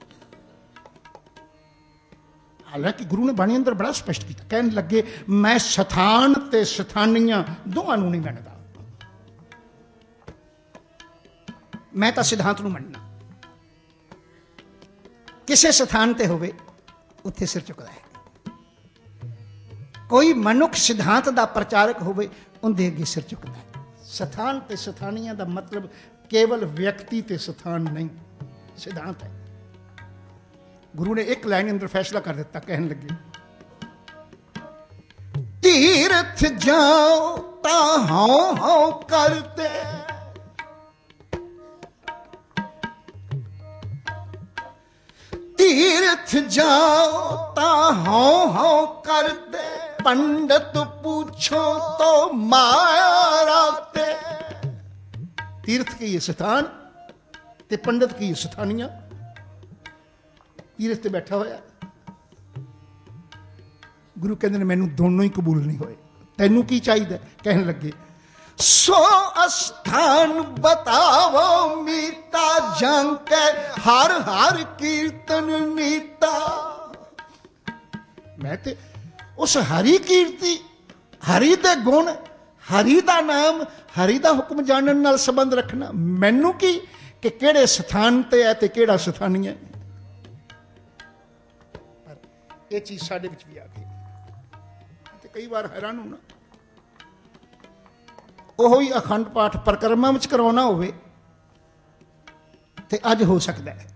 हालांकि गुरु ने बाणी अंदर बड़ा स्पष्ट किया, कहने लगे मैं स्थान ते स्थानियां दोवां नूं नहीं मनदा, मैं तो सिद्धांत नूं मनना। किसी स्थान ते होवे उत्थे सिर चुकदा है। कोई मनुख सिद्धांत दा प्रचारक होवे उनदे अगे सिर चुकदा है। स्थान ते स्थानियां दा मतलब केवल व्यक्ति ते स्थान नहीं, सिद्धांत है। गुरु ने एक लाइन अंदर फैसला कर दिता, कहने लगे तीर्थ जाओ ता हाँ हाँ करते। तीर्थ जाओ ता हाँ हाँ कर दे। पंडित पूछो तो माया राते। तीर्थ की ये स्थान ते पंडित की ये स्थानियां। तीर्थ ते बैठा होया, गुरु कहते मैनू दोनों ही कबूल नहीं होए, तैनू की चाहिए? कहने लगे सो स्थान बतावो मीता जंक हर हर कीर्तन मीता। मैं ते उस हरि कीर्ति, हरि दे गुण, हरि दा नाम, हरि दा हुक्म जानन नाल संबंध रखना। मैनू की कि केड़े स्थान ते है ते केड़ा स्थानी है। ये चीज साडे विच भी आ गई ते कई बार हैरान होना। ओहो ही अखंड पाठ परिक्रमा में करवाना होवे ते अज हो सकता है।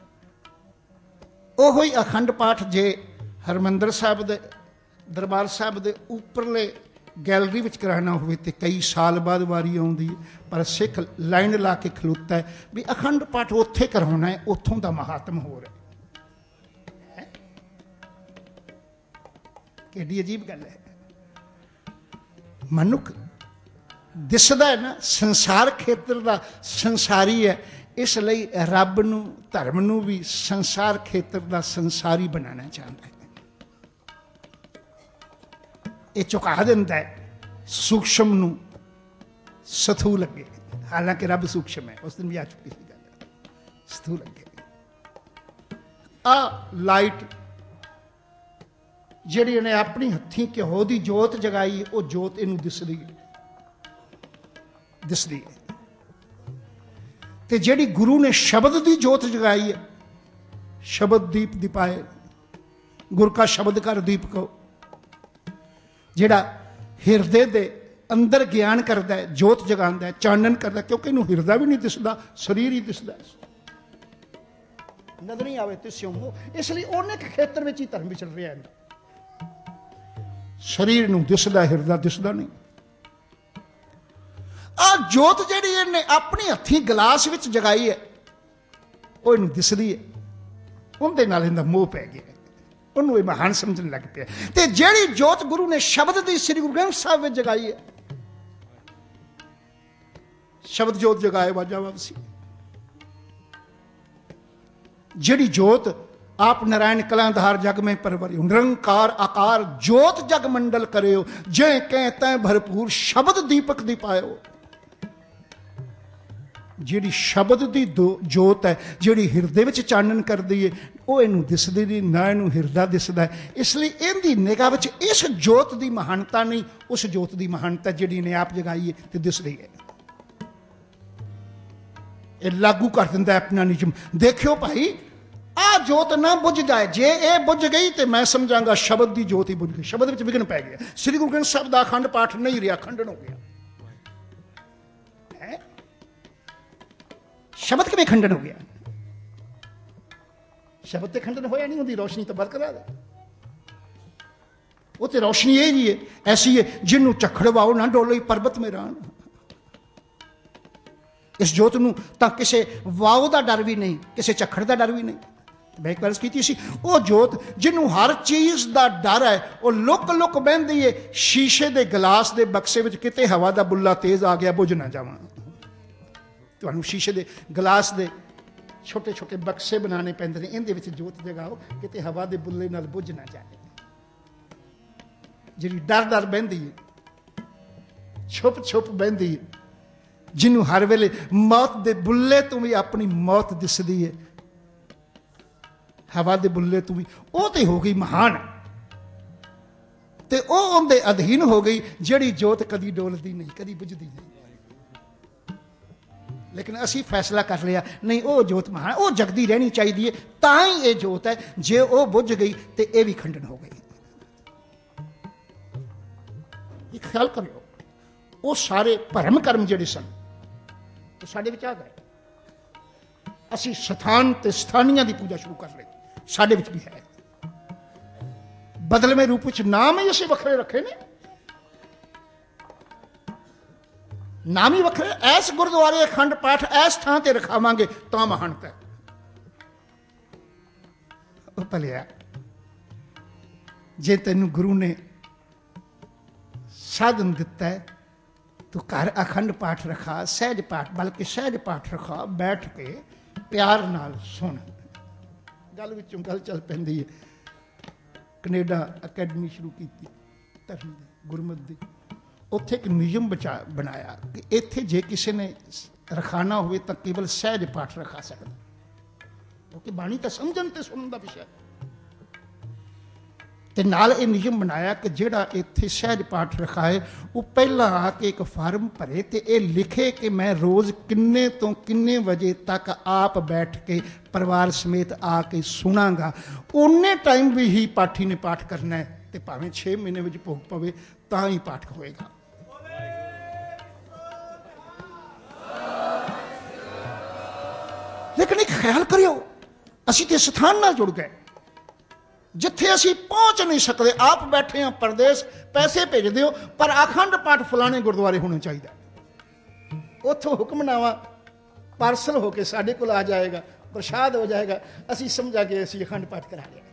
ओहो ही अखंड पाठ जे हरमंदर साहब दे दरबार साहब दे उपरले गैलरी में कराना होवे ते कई साल बाद वारी आउंदी है, पर सिख लाइन ला के खलोता है भी अखंड पाठ उत्थे करवाना है, उत्थों दा महात्म हो रहा है। केडी अजीब गल है। मनुख दिसदा है ना संसार खेत्र का संसारी है, इसलिए रब नूं धर्म नूं भी संसार खेत्र का संसारी बनाना चाहता है। ये चुका दिंदा है सूक्ष्म नूं स्थूल अगे। हालांकि रब सूक्ष्म है, उस दिन भी आ चुकी थी गल, स्थूल अगे। आ लाइट जिहड़ी इहने अपनी हत्थीं घ्यो दी जोत जगाई, वो जोत इहनूं दिसदी है दिसदी है ते जिहड़ी गुरु ने शब्द दी जोत जगाई है, शब्द दीप दिपाए, गुर का शब्द कर दीप को, जिहड़ा हिरदे दे अंदर ज्ञान करता है, जोत जगांदा है, चानन करता है, क्योंकि इहनूं हिरदा भी नहीं दिसदा, शरीर ही दिसदा, नजर नहीं आवे ते स्यों, इसलिए उन्हें खेतर में ही धर्म विचर रहा है। शरीर नूं दिसदा, हिरदा दिसदा नहीं। आ जोत जिहड़ी इहने अपनी हत्थीं गिलास विच जगाई है, वो इहनूं दिसदी है, उहदे नाल इहदा मोह पै गया, उहनूं महान समझण लग पिया। ते जिहड़ी जोत गुरु ने शब्द दी श्री गुरु ग्रंथ साहिब विच जगाई है, शब्द जोत जगाए वाजा वापसी, जिहड़ी जोत आप नारायण कलांधार जग में परवरियो, निरंकार आकार जोत जग मंडल करियो, जै कै तै भरपूर शब्द दीपक दिपायो। जिहड़ी शब्द दी जोत है, जिहड़ी हिरदे विच चानन करदी है, वो इहनूं दिसदी नहीं, ना इहनूं हिरदा दिसदा है। इसलिए इहदी निगाह विच इस जोत दी महानता नहीं, उस जोत दी महानता जिहड़ी ने आप जगाई है ते दिसदी है। यह लागू कर दिंदा है अपना नियम। देखियो भाई, आ जोत ना बुझ जाए, जे ये बुझ गई तो मैं समझांगा शब्द की जोत ही बुझ गई, शब्द में विघन पै गया। श्री गुरु ग्रंथ साहिब का अखंड पाठ नहीं रहा, खंडन हो गया है। शब्द किवें खंडन हो गया? शब्द तो खंडन होया नहीं, उहदी रोशनी तो बरकरार है। वो तो रोशनी ये जी है, ऐसी है जिन्हों झखड़ वाओ ना डोलो पर्वत में रान। इस जोत नूं तां किसी वाओ का डर भी नहीं, किसी झखड़ का डर भी नहीं। मैं एक अर्ज की सी, वो जोत जिन्हों हर चीज़ का डर है, वो लुक लुक बहती है शीशे के गिलास के बक्से में, किते हवा का बुला तेज आ गया बुझ ना जावां। तुहानूं शीशे के गिलास के छोटे छोटे बक्से बनाने पैंदे ने, इहदे विच जोत जगाओ किते हवा के बुले नाल बुझ ना जाए। जिहड़ी डर डर बहती है, छुप छुप बहती है, जिन्हों हर वेले मौत के बुले तो भी अपनी मौत दिसदी है, हवा के बुले तो भी, वो तो हो गई महान, ते वो उनके अधीन हो गई जिहड़ी जोत कदी डोलदी नहीं, कदी बुझदी नहीं। लेकिन असी फैसला कर लिया नहीं, वो जोत महान, वो जगदी रहनी चाहिए, तां ही ये जोत है। जे वो बुझ गई तो यह भी खंडन हो गई। ये ख्याल करियो, वो सारे भरम कर्म जिहड़े सन तो साडे विच आ गए। असी स्थान ते स्थानियां की पूजा शुरू कर ली, साडे विच भी है। बदलवें रूप विच नाम ही असीं वखरे रखे ने, नाम ही वखरे। ऐस गुरुद्वारे अखंड पाठ ऐस थां ते रखावांगे तां महानता है। भलिया जे तैनूं गुरु ने साधन दिता है, तू घर अखंड पाठ रखा, सहज पाठ, बल्कि सहज पाठ रखा, बैठ के प्यार नाल सुन। गल विचों गल चल पैंदी है, कनेडा अकैडमी शुरू की धर्म दी, गुरमत दी, उत्थे एक नियम बचा बनाया कि इत्थे जे किसी ने रखाना हो तो केवल सहज पाठ रखा सकता, क्योंकि बाणी तो समझन ते सुनन दा विषय। ते नाल ये नियम बनाया कि जिहड़ा इत्थे सहज पाठ रखाए, वो पहला आके एक फार्म भरे ते ये लिखे कि मैं रोज़ किन्ने तो किन्ने बजे तक आप बैठ के परिवार समेत आके सुनांगा। उन्ने टाइम भी ही पाठी ने पाठ करना है, ते भावें छे महीने में भोग पवे तां ही पाठ होएगा। लेकिन एक ख्याल करियो, असी तो स्थान नाल जुड़ गए जिथे असी पहुंच नहीं सकते। आप बैठे हैं परदेश, पैसे भेज दियो, पर अखंड पाठ फलाने गुरुद्वारे होने चाहिए। उथों हुक्मनामा पार्सल होके साडे कोल आ जाएगा, प्रसाद हो जाएगा, असी समझा के असी अखंड पाठ करा लिया।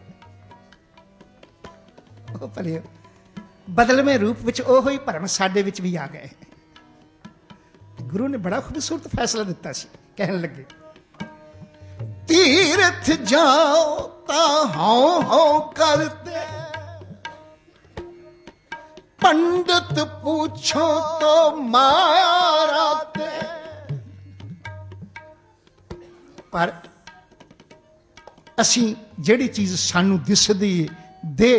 भले बदलवें रूप विच ओहो ही भरम साडे विच भी आ गए। गुरु ने बड़ा खूबसूरत फैसला दिता सी, कहन लगे तीर्थ जाओ ता हाँ हाँ करते, पंडित पूछो तो माराते। पर असी ਜਿਹੜੀ ਚੀਜ਼ ਸਾਨੂੰ ਦਿਸਦੀ ਦੇ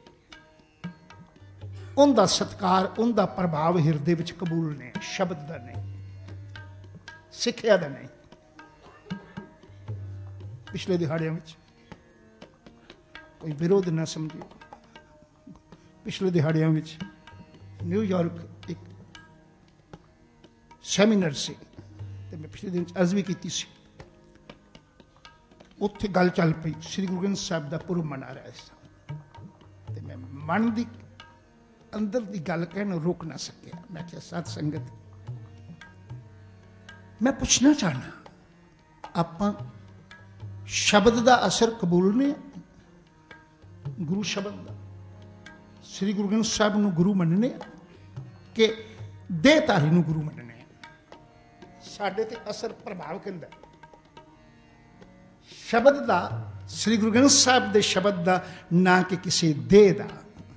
ਉਹਦਾ ਸਤਿਕਾਰ, ਉਹਦਾ ਪ੍ਰਭਾਵ ਹਿਰਦੇ ਵਿੱਚ ਕਬੂਲ ਨੇ, ਸ਼ਬਦ ਦਾ ਨਹੀਂ, ਸਿੱਖਿਆ ਦਾ ਨਹੀਂ। ਪਿਛਲੇ ਦਿਹਾੜਿਆਂ ਵਿੱਚ ਕੋਈ ਵਿਰੋਧ ਨਾ ਸਮਝਿਓ, ਪਿਛਲੇ ਦਿਹਾੜਿਆਂ ਵਿੱਚ ਨਿਊਯਾਰਕ ਇੱਕ ਸੈਮੀਨਾਰ ਸੀ ਤੇ ਮੈਂ ਪਿਛਲੇ ਦਿਨ ਅਰਜ਼ ਵੀ ਕੀਤੀ ਸੀ। ਉੱਥੇ ਗੱਲ ਚੱਲ ਪਈ, ਸ੍ਰੀ ਗੁਰੂ ਗ੍ਰੰਥ ਸਾਹਿਬ ਦਾ ਪੁਰਬ ਮਨਾ ਰਿਹਾ ਸੀ ਤੇ ਮੈਂ ਮਨ ਦੀ ਅੰਦਰ ਦੀ ਗੱਲ ਕਹਿਣ ਨੂੰ ਰੋਕ ਨਾ ਸਕਿਆ। ਮੈਂ ਕਿਹਾ ਸਤ ਸੰਗਤ, ਮੈਂ ਪੁੱਛਣਾ ਚਾਹਨਾ, ਆਪਾਂ ਸ਼ਬਦ ਦਾ ਅਸਰ ਕਬੂਲਨੇ, ਗੁਰੂ ਸ਼ਬਦ ਦਾ, ਸ੍ਰੀ ਗੁਰੂ ਗ੍ਰੰਥ ਸਾਹਿਬ ਨੂੰ ਗੁਰੂ ਮੰਨਣੇ ਕਿ ਦੇਹਧਾਰੀ ਨੂੰ ਗੁਰੂ ਮੰਨਣੇ? ਸਾਡੇ ਤੇ ਅਸਰ ਪ੍ਰਭਾਵ ਕਿੰਦਾ ਸ਼ਬਦ ਦਾ, ਸ੍ਰੀ ਗੁਰੂ ਗ੍ਰੰਥ ਸਾਹਿਬ ਦੇ ਸ਼ਬਦ ਦਾ, ਨਾ ਕਿ ਕਿਸੇ ਦੇਹ ਦਾ।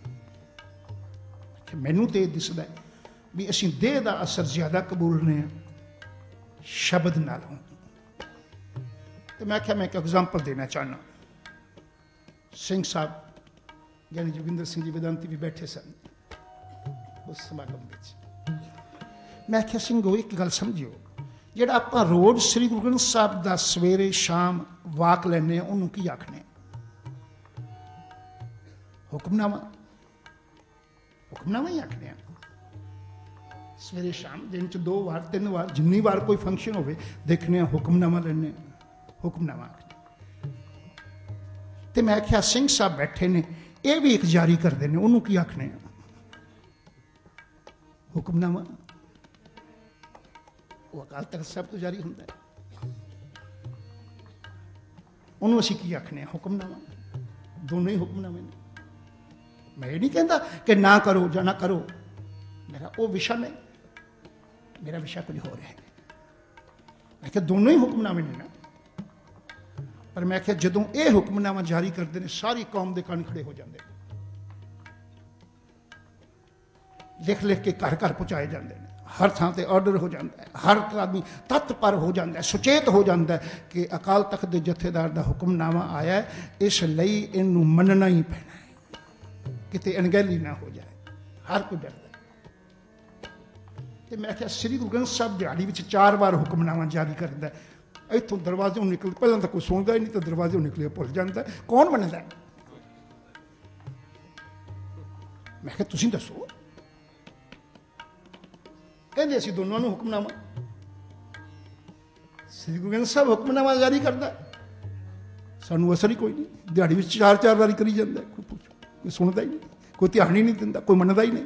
ਮੈਨੂੰ ਤੇ ਦਿਸਦਾ ਵੀ ਅਸੀਂ ਦੇਹ ਦਾ ਅਸਰ ਜ਼ਿਆਦਾ ਕਬੂਲਨੇ ਆ ਸ਼ਬਦ ਨਾਲੋਂ। ਤੇ ਮੈਂ ਕਿਹਾ ਮੈਂ ਇੱਕ ਐਗਜ਼ਾਮਪਲ ਦੇਣਾ ਚਾਹੁੰਦਾ। ਸਿੰਘ ਸਾਹਿਬ ਯਾਨੀ ਜੋਗਿੰਦਰ ਸਿੰਘ ਜੀ ਵੇਦਾਂਤੀ ਵੀ ਬੈਠੇ ਸਨ ਉਸ ਸਮਾਗਮ ਵਿੱਚ। ਮੈਂ ਕਿਹਾ ਸਿੰਘੋ, ਇੱਕ ਗੱਲ ਸਮਝਿਓ, ਜਿਹੜਾ ਆਪਾਂ ਰੋਜ਼ ਸ੍ਰੀ ਗੁਰੂ ਗ੍ਰੰਥ ਸਾਹਿਬ ਦਾ ਸਵੇਰੇ ਸ਼ਾਮ ਵਾਕ ਲੈਂਦੇ ਹਾਂ, ਉਹਨੂੰ ਕੀ ਆਖਣੇ? ਹੁਕਮਨਾਮਾ। ਹੁਕਮਨਾਮਾ ਹੀ ਆਖਦੇ ਆ। ਸਵੇਰੇ ਸ਼ਾਮ ਦਿਨ ਚ ਦੋ ਵਾਰ ਤਿੰਨ ਵਾਰ ਜਿੰਨੀ ਵਾਰ ਕੋਈ ਫੰਕਸ਼ਨ ਹੋਵੇ ਦੇਖਣੇ ਆ, ਹੁਕਮਨਾਮਾ ਲੈਣੇ, ਹੁਕਮਨਾਮਾ ਆਖਦੇ। ਤੇ ਮੈਂ ਕਿਹਾ ਸਿੰਘ ਸਾਹਿਬ ਬੈਠੇ ਨੇ, ਇਹ ਵੀ ਇੱਕ ਜਾਰੀ ਕਰਦੇ ਨੇ, ਉਹਨੂੰ ਕੀ ਆਖਣੇ ਆ? ਹੁਕਮਨਾਮਾ। ਉਹ ਅਕਾਲ ਤਖ਼ਤ ਸਾਹਿਬ ਤੋਂ ਜਾਰੀ ਹੁੰਦਾ ਹੈ, ਉਹਨੂੰ ਅਸੀਂ ਕੀ ਆਖਣੇ ਆ? ਹੁਕਮਨਾਮਾ। ਦੋਨੋਂ ਹੀ ਹੁਕਮਨਾਮੇ ਨੇ। ਮੈਂ ਇਹ ਨਹੀਂ ਕਹਿੰਦਾ ਕਿ ਨਾ ਕਰੋ ਜਾਂ ਨਾ ਕਰੋ, ਮੇਰਾ ਉਹ ਵਿਸ਼ਾ ਨਹੀਂ, ਮੇਰਾ ਵਿਸ਼ਾ ਕੁਝ ਹੋਰ ਹੈ। ਮੈਂ ਕਿਹਾ ਦੋਨੋਂ ਹੀ ਹੁਕਮਨਾਮੇ ਨੇ ਨਾ, ਪਰ ਮੈਂ ਕਿਹਾ ਜਦੋਂ ਇਹ ਹੁਕਮਨਾਮਾ ਜਾਰੀ ਕਰਦੇ ਨੇ ਸਾਰੀ ਕੌਮ ਦੇ ਕੰਨ ਖੜੇ ਹੋ ਜਾਂਦੇ, ਲਿਖ ਲਿਖ ਕੇ ਘਰ ਘਰ ਪਹੁੰਚਾਏ ਜਾਂਦੇ ਨੇ, ਹਰ ਥਾਂ ਤੇ ਆਰਡਰ ਹੋ ਜਾਂਦਾ ਹੈ, ਹਰ ਆਦਮੀ ਤਤਪਰ ਹੋ ਜਾਂਦਾ ਹੈ, ਸੁਚੇਤ ਹੋ ਜਾਂਦਾ ਹੈ ਕਿ ਅਕਾਲ ਤਖ਼ਤ ਦੇ ਜਥੇਦਾਰ ਦਾ ਹੁਕਮਨਾਮਾ ਆਇਆ, ਇਸ ਲਈ ਇਹਨੂੰ ਮੰਨਣਾ ਹੀ ਪੈਣਾ ਹੈ, ਕਿਤੇ ਅਣਗਹਿਲੀ ਨਾ ਹੋ ਜਾਏ। ਹਰ ਕੋਈ ਡਰਦਾ। ਤੇ ਮੈਂ ਕਿਹਾ ਸ੍ਰੀ ਗੁਰੂ ਗ੍ਰੰਥ ਸਾਹਿਬ ਦਿਹਾੜੀ ਵਿੱਚ ਚਾਰ ਵਾਰ ਹੁਕਮਨਾਮਾ ਜਾਰੀ ਕਰਦਾ, ਇੱਥੋਂ ਦਰਵਾਜ਼ੋਂ ਨਿਕਲ, ਪਹਿਲਾਂ ਤਾਂ ਕੋਈ ਸੁਣਦਾ ਹੀ ਨਹੀਂ, ਤਾਂ ਦਰਵਾਜ਼ੋਂ ਨਿਕਲੇ ਭੁੱਲ ਜਾਂਦਾ, ਕੌਣ ਮੰਨਦਾ? ਮੈਂ ਕਿਹਾ ਤੁਸੀਂ ਦੱਸੋ। ਕਹਿੰਦੇ ਅਸੀਂ ਦੋਨੋਂ ਨੂੰ ਹੁਕਮਨਾਮਾ। ਸ੍ਰੀ ਗੁਰੂ ਗ੍ਰੰਥ ਸਾਹਿਬ ਹੁਕਮਨਾਮਾ ਜਾਰੀ ਕਰਦਾ, ਸਾਨੂੰ ਅਸਰ ਹੀ ਕੋਈ ਨਹੀਂ, ਦਿਹਾੜੀ ਵਿੱਚ ਚਾਰ ਚਾਰ ਵਾਰੀ ਕਰੀ ਜਾਂਦਾ, ਕੋਈ ਪੁੱਛੋ, ਕੋਈ ਸੁਣਦਾ ਹੀ ਨਹੀਂ, ਕੋਈ ਧਿਆਨ ਹੀ ਨਹੀਂ ਦਿੰਦਾ, ਕੋਈ ਮੰਨਦਾ ਹੀ ਨਹੀਂ।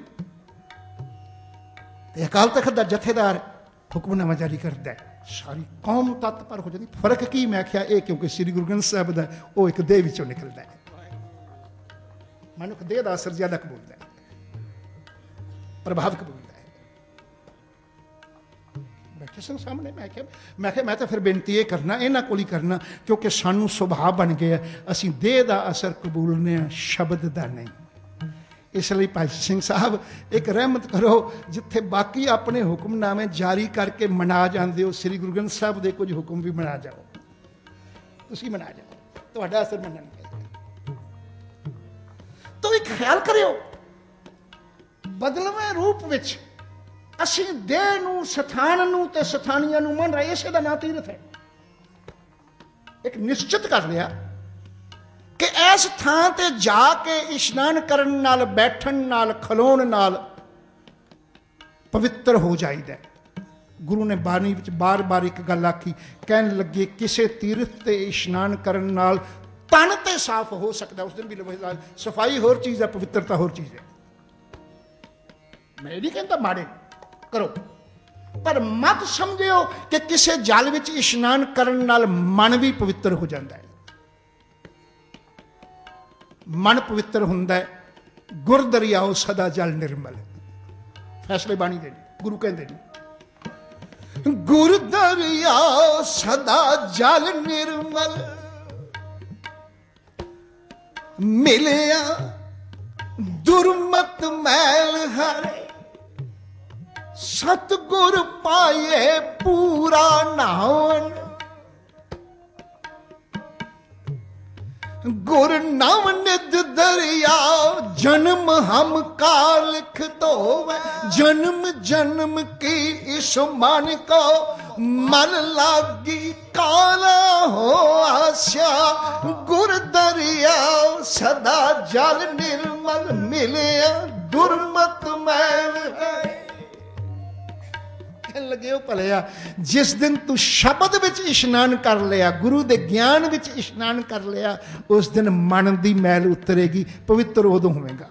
ਤੇ ਅਕਾਲ ਤਖ਼ਤ ਦਾ ਜਥੇਦਾਰ ਹੁਕਮਨਾਮਾ ਜਾਰੀ ਕਰਦਾ, ਸਾਰੀ ਕੌਮ ਤਤਪਰ ਹੋ ਜਾਂਦੀ। ਫਰਕ ਕੀ? ਮੈਂ ਕਿਹਾ ਇਹ ਕਿਉਂਕਿ ਸ੍ਰੀ ਗੁਰੂ ਗ੍ਰੰਥ ਸਾਹਿਬ ਦਾ ਉਹ ਇੱਕ ਦੇਹ ਵਿੱਚੋਂ ਨਿਕਲਦਾ ਹੈ, ਮਨੁੱਖ ਦੇਹ ਦਾ ਅਸਰ ਜ਼ਿਆਦਾ ਕਬੂਲਦਾ ਹੈ, ਪ੍ਰਭਾਵ ਕਬੂਲਦਾ ਹੈ। ਬੈਠੇ ਸਨ ਸਾਹਮਣੇ। ਮੈਂ ਕਿਹਾ ਮੈਂ ਕਿਹਾ ਮੈਂ ਤਾਂ ਫਿਰ ਬੇਨਤੀ ਇਹ ਕਰਨਾ, ਇਹਨਾਂ ਕੋਲ ਹੀ ਕਰਨਾ, ਕਿਉਂਕਿ ਸਾਨੂੰ ਸੁਭਾਅ ਬਣ ਗਿਆ ਅਸੀਂ ਦੇਹ ਦਾ ਅਸਰ ਕਬੂਲਨੇ ਆ, ਸ਼ਬਦ ਦਾ ਨਹੀਂ। ਇਸ ਲਈ ਭਾਈ ਸਿੰਘ ਸਾਹਿਬ ਇੱਕ ਰਹਿਮਤ ਕਰੋ, ਜਿੱਥੇ ਬਾਕੀ ਆਪਣੇ ਹੁਕਮਨਾਮੇ ਜਾਰੀ ਕਰਕੇ ਮਨਾ ਜਾਂਦੇ ਹੋ, ਸ੍ਰੀ ਗੁਰੂ ਗ੍ਰੰਥ ਸਾਹਿਬ ਦੇ ਕੁਝ ਹੁਕਮ ਵੀ ਮਨਾ ਜਾਓ, ਤੁਸੀਂ ਮਨਾ ਜਾਓ, ਤੁਹਾਡਾ ਅਸਰ ਮੰਨਣਗੇ। ਤਾਂ ਇੱਕ ਖਿਆਲ ਕਰਿਓ, ਬਦਲਵੇਂ ਰੂਪ ਵਿੱਚ ਅਸੀਂ ਦੇਹ ਨੂੰ, ਸਥਾਨ ਨੂੰ ਤੇ ਸਥਾਨੀਆਂ ਨੂੰ ਮੰਨ ਰਹੇ, ਇਸੇ ਦਾ ਨਾਂ ਤੀਰਥ ਹੈ। ਇੱਕ ਨਿਸ਼ਚਿਤ ਕਰ ਲਿਆ ਕਿ ਇਸ ਥਾਂ ਤੇ ਜਾ ਕੇ ਇਸ਼ਨਾਨ ਕਰਨ ਨਾਲ, ਬੈਠਣ ਨਾਲ, ਖਲੋਣ ਨਾਲ ਪਵਿੱਤਰ ਹੋ ਜਾਈਦਾ। ਗੁਰੂ ਨੇ ਬਾਣੀ ਵਿੱਚ ਬਾਰ-ਬਾਰ ਇੱਕ ਗੱਲ ਆਖੀ, ਕਹਿਣ ਲੱਗੇ ਕਿਸੇ ਤੀਰਥ ਤੇ ਇਸ਼ਨਾਨ ਕਰਨ ਨਾਲ ਤਨ ਤੇ ਸਾਫ਼ ਹੋ ਸਕਦਾ। ਉਸ ਦਿਨ ਵੀ ਲਫ਼ਜ਼, ਸਫਾਈ ਹੋਰ ਚੀਜ਼ ਹੈ, ਪਵਿੱਤਰਤਾ ਹੋਰ ਚੀਜ਼ ਹੈ। ਮੈਂ ਨਹੀਂ ਕਹਿੰਦਾ ਮਾੜੇ ਕਰੋ, ਪਰ ਮਤ ਸਮਝਿਓ ਕਿ ਕਿਸੇ ਜਲ ਵਿੱਚ ਇਸ਼ਨਾਨ ਕਰਨ ਨਾਲ ਮਨ ਵੀ ਪਵਿੱਤਰ ਹੋ ਜਾਂਦਾ ਹੈ। ਮਨ ਪਵਿੱਤਰ ਹੁੰਦਾ ਹੈ, ਗੁਰ ਦਰਿਆਓ ਸਦਾ ਜਲ ਨਿਰਮਲ। ਫੈਸਲੇ ਬਾਣੀ ਦੇ ਗੁਰੂ ਕਹਿੰਦੇ ਨੇ, ਗੁਰ ਦਰਿਆਓ ਸਦਾ ਜਲ ਨਿਰਮਲ, ਮਿਲਿਆ ਦੁਰਮਤ ਮੈਲ ਹਰੇ, ਸਤਿਗੁਰ ਪਾਏ ਪੂਰਾ ਨਾਉਣ, गुर नाम निध दरिया जन्म हम कालिख धोवे जन्म जन्म की इस मन को मन लागी काला हो आस्या गुर दरिया सदा जल निर्मल मिलिया दुर्मत मैल है। लगे हो भलिया जिस दिन तू शब्द विच इशनान कर लिया गुरु दे ज्ञान विच इशनान कर लिया उस दिन मन दी मैल उतरेगी पवित्र उदों होवेगा।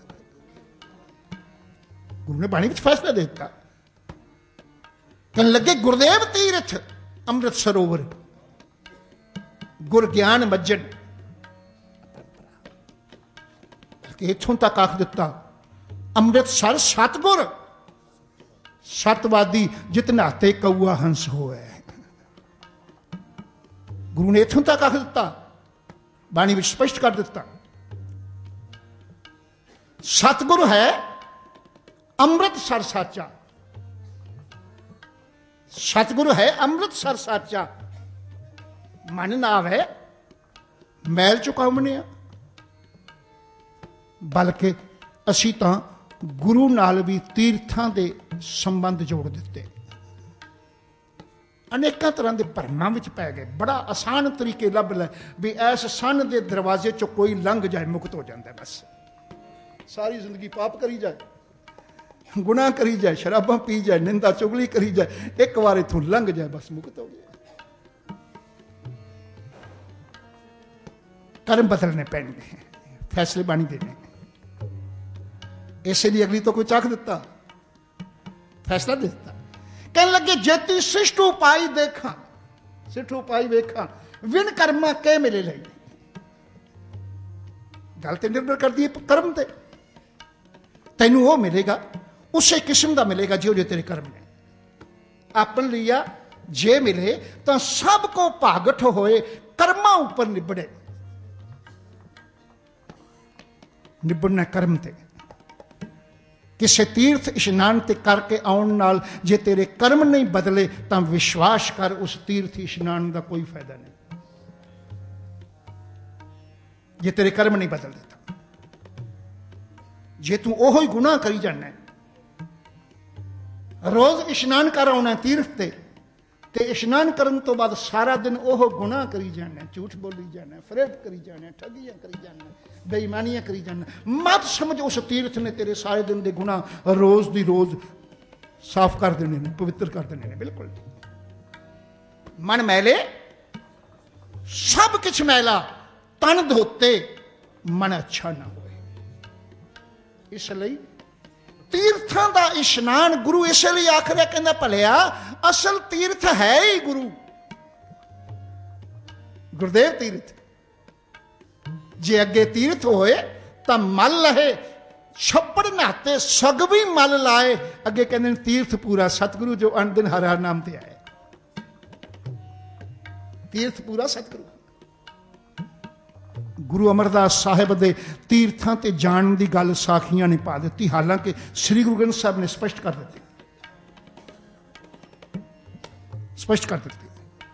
गुरु ने बाणी विच फैसला दे दिता कहने लगे गुरदेव तीरथ अमृत सरोवर गुर ज्ञान मज्जन इथों तक आख दिता अमृतसर सतगुर सतवादी जित नहाते कौआ हंस होए। गुरु ने इथों तक आख दिता बाणी विच स्पष्ट कर दिता सतगुरु है अमृतसर साचा सतगुरु है अमृतसर साचा मन नाव है मैल चुकावने बल्कि असी तो गुरु नाल भी तीर्थां दे संबंध जोड़ दिते अनेक तरह के भरमां विच पै गए। बड़ा आसान तरीके लभ लै भी इस सन के दरवाजे चो कोई लंघ जाए मुक्त हो जाता है। बस सारी जिंदगी पाप करी जाए गुनाह करी जाए शराबां पी जाए निंदा चुगली करी जाए एक बार इथों लंघ जाए बस मुक्त हो गया। कर्म बदलने पैणगे फैसले बाणी देने इसलिए अगली तो कोई चाख दिता फैसला दिता कहने लगे जेती शिष्ट उपाय देखा शिष्ट उपाय वेखा विन कर्मा के मिले लई गल तो निर्भर कर दी कर्म ते तेनू वो मिलेगा उसे किस्म का मिलेगा जो जो तेरे कर्म ने अपन लिया जे मिले तो सब को भागठ होए कर्मा ऊपर निबड़े निबड़ना कर्म ते किसी तीर्थ इशनान ते करके आउण नाल जे तेरे कर्म नहीं बदले तो विश्वास कर उस तीर्थ इशनान का कोई फायदा नहीं जे तेरे कर्म नहीं बदल देता जे तू ओहो ही गुनाह करी जाना रोज इशनान कर आना तीर्थ ते ते इशनान करन तो बाद सारा दिन ओहो गुनाह करी जाना झूठ बोली जाना फरेब करी जाना ठगियां करी जाना बेईमानियां करी जाना मत समझ उस तीर्थ ने तेरे सारे दिन के गुनाह रोज दी रोज साफ कर देने ने पवित्र कर देने ने। बिल्कुल मन मैले सब कुछ मैला तन धोते मन अच्छा ना होए इसलिए तीर्थां दा इशनान गुरु इसलिए आखिर कहंदा भलिया असल तीर्थ है ही गुरु गुरदेव तीर्थ जे अगे तीर्थ होए तो मल लहे छप्पड़ नहाते सग भी मल लाए अगे कहते तीर्थ पूरा सतगुरु जो अन दिन हर हर नाम ते आए तीर्थ पूरा सतगुरु गुरु अमरदास साहिब दे तीर्थां ते जाण दी गल साखियां ने पा दी हालांकि श्री गुरु ग्रंथ साहब ने स्पष्ट कर दी स्पष्ट कर दी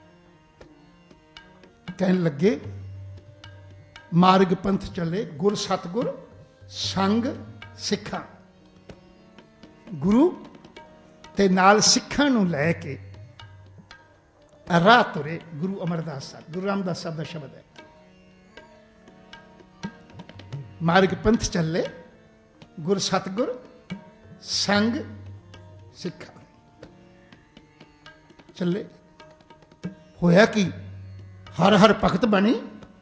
कहने लगे मार्ग पंथ चले गुर सतगुर संग सिखा गुरु ते नाल सिखां नूं लैके राह तुरे गुरु अमरदास साहब गुरु रामदास साहब का शब्द है मार्ग पंथ चले गुर सतगुर संग सिखा चले होया कि हर हर भगत बनी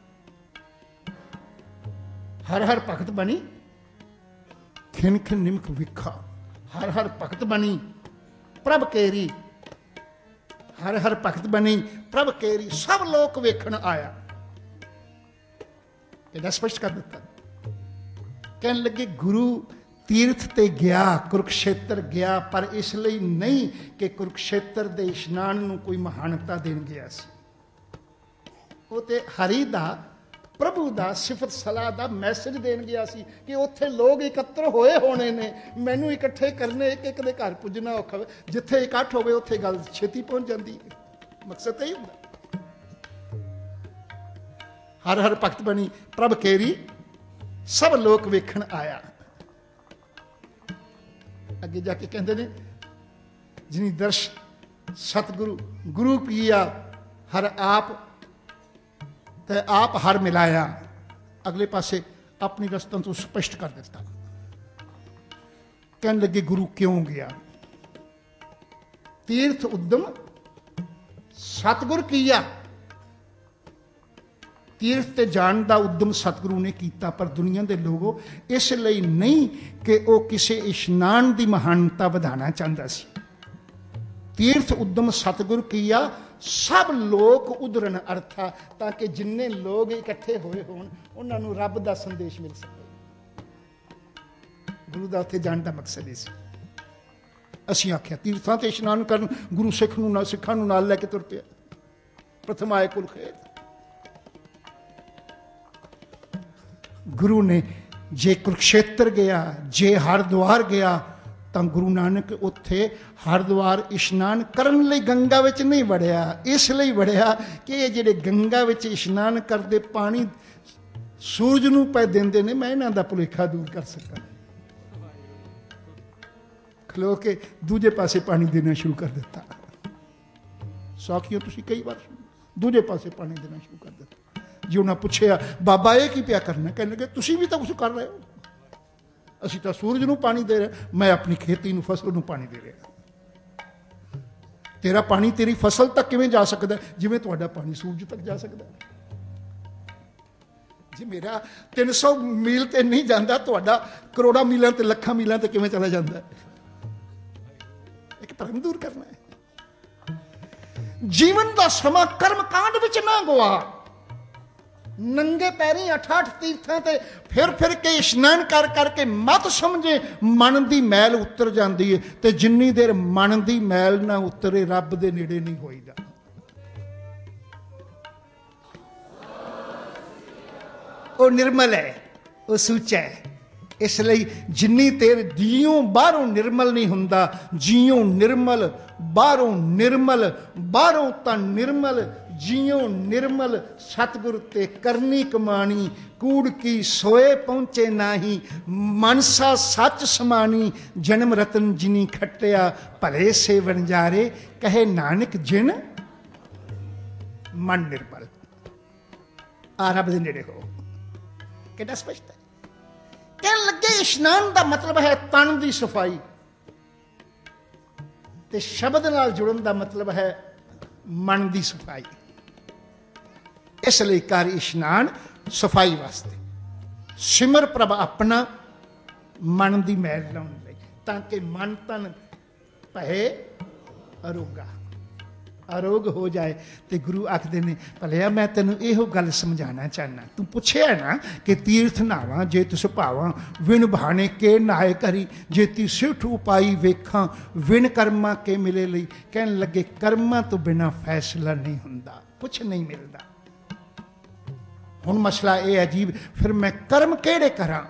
हर हर भगत बनी खिन खिन निमक विखा हर हर भगत बनी प्रभ केरी हर हर भगत बनी प्रभ केरी सब लोग वेखण आया इहदा स्पष्ट कर दिता कहने लगे गुरु तीर्थ ते गया कुरुक्षेत्र गया पर इसलिए नहीं कि कुरुक्षेत्र दे इशनान नूं कोई महानता देन गया सी वो ते हरि दा प्रभु दा सिफत सलाह दा मैसेज देन गया सी कि उत्थे लोग एकत्र होए होने ने मैनू इकट्ठे करने एक एक दे घर पुजना औखा जिथे इकट्ठ होवे उत्थे गल छेती पहुंच जाती मकसद यही हुंदा हर हर भगत बनी प्रभ केरी सब लोक वेखण आया। अगे जाके कहते ने जिनी दर्श सतगुरु गुरु किया हर आप ते आप हर मिलाया। अगले पासे अपनी रस्तां तो स्पष्ट कर दिता। कहने लगे गुरु क्यों गया? तीर्थ उद्यम सतगुर किया। तीर्थ ते जाण दा उद्यम सतगुरु ने किया, पर दुनिया के लोगों इसलिए नहीं कि वह किसी इशनान की महानता वधाना चाहता सी। तीर्थ उद्यम सतगुर किया सब लोग उधरन अर्था, ताकि जिन्ने लोग इकट्ठे होए होण उन्होंने रब का संदेश मिल सके। गुरु का उत्थे जाण दा मकसद इस असीं आख्या तीर्थां ते इशनान करन, गुरु सिख नूं सिखां नूं नाल लैके तुर पिया। प्रथम आए कुल खेत। गुरु ने जे कुरुक्षेत्र गया, जे हरिद्वार गया, तो गुरु नानक उत्थे हरिद्वार इशनान करन लई गंगा विच नहीं वड़िया। इसलिए वड़िया कि ये जिहड़े गंगा विच इशनान करते पानी सूरज नूं पै देंदे ने, मैं इन्हां दा भुलेखा दूर कर सकां। खलो के दूजे पासे पानी देना शुरू कर दिता। साखियों तुसीं कई बार दूजे पासे पानी देना शुरू कर दिता। जो उन्हें पूछया बाबा ये की पिया करना? कहने लगे तुसीं भी तो कुछ कर रहे हो, असीं तो सूरज नूं पानी दे रहे, मैं अपनी खेती नूं फसल नूं पानी दे रहा। तेरा पानी तेरी फसल तक किवें जा सकदा जिवें तुहाडा पानी सूरज तक जा सकदा। जे मेरा तीन सौ मील ते नहीं जाता, तुहाडा करोड़ां मीलों ते लखां मीलों ते किवें चला जांदा? एक भरम दूर करना है। जीवन का समा कर्म कांड विच ना गवा। नंगे पैरी अठ अठ तीर्थां ते फिर फिर के इशनान कर करके मत समझे मन की मैल उतर जाती है। ते जिन्नी देर मन की मैल ना उतरे रब दे नेड़े नहीं होईदा। वो निर्मल है, वो सुचा है। इसलिए जिन्नी देर जीओ बाहरों निर्मल नहीं हुंदा, जीओ निर्मल बाहरों निर्मल, बाहरों तां निर्मल जीओ निर्मल, सतगुरु ते करनी कमानी, कूड़ की सोए पहुंचे नाही, मनसा सच समानी, जन्म रतन जिनी खट्टिया, भले से वनजारे, कहे नानक जिन मन निर्मल। आ रब दे नेड़े हो। कितना स्पष्ट है। कहने लगे इशनान का मतलब है तन की सफाई, ते शब्द नाल जुड़न का मतलब है मन की सफाई। इसलिए कर इशनान सफाई वास्ते, सिमर प्रभ अपना मन की मैल लाने लई, ताकि मन तन भए अरोगा, अरोग हो जाए। तो गुरु आखते ने भलिया मैं तेन यो गल समझाना चाहना। तू पूछे ना कि तीर्थ नावा जे तुस भावा, विण बहाने के नाए करी, जे ती सिठ उपाई वेखा, विण कर्मा के मिले लई। कहने लगे कर्मा तो बिना फैसला नहीं हुंदा, कुछ नहीं मिलता। हुण मसला यह अजीब, फिर मैं कर्म केड़े करा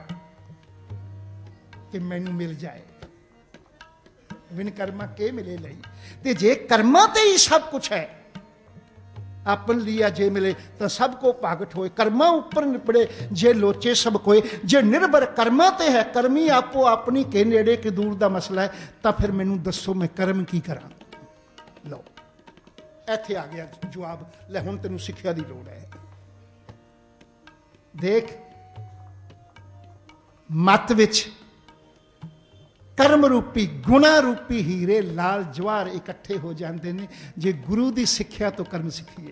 कि मैनू मिल जाए? विन कर्मा के मिले लई। ते जे कर्मा ते ही सब कुछ है, अपन लिया जे मिले तो सबको पागट होए। कर्मा ऊपर निपड़े जे लोचे सब कोई, जे निर्भर कर्मा ते है, कर्मी आपो अपनी के नेड़े के दूर का मसला है। तो फिर मैनू दसो मैं कर्म की करा? लो इत्थे आ गया जवाब। ले हुण तैनूं सिक्ख्या दी लोड़ है। देख मत विच कर्म रूपी गुणा रूपी हीरे लाल जवाहर इकट्ठे हो जाते हैं जे गुरु की सिक्ख्या तो कर्म सीखिए।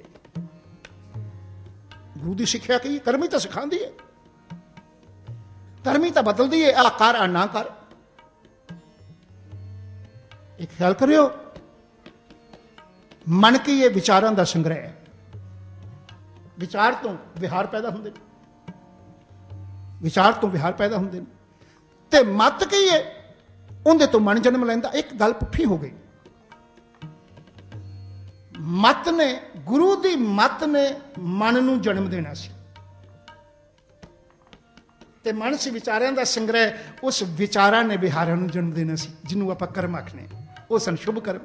गुरु की सिक्ख्या की कर्म ही तो सिखाती है, कर्म ही तो बदलती है। आ कर आ ना कर। एक ख्याल करियो, मन की ये विचारों का संग्रह है। विचार तो विहार पैदा होंगे, विचार तो विहार पैदा होंगे। ते मत की है उनके तो मन जन्म लेंदा। एक गल पुठी हो गई। मत ने, गुरु की मत ने मन नूं जन्म देना सी, ते मन सी विचारों का संग्रह। उस विचारा ने विहारां नूं जन्म देना सी, जिन्हों आपां कर्म आखने। वो सन शुभ कर्म।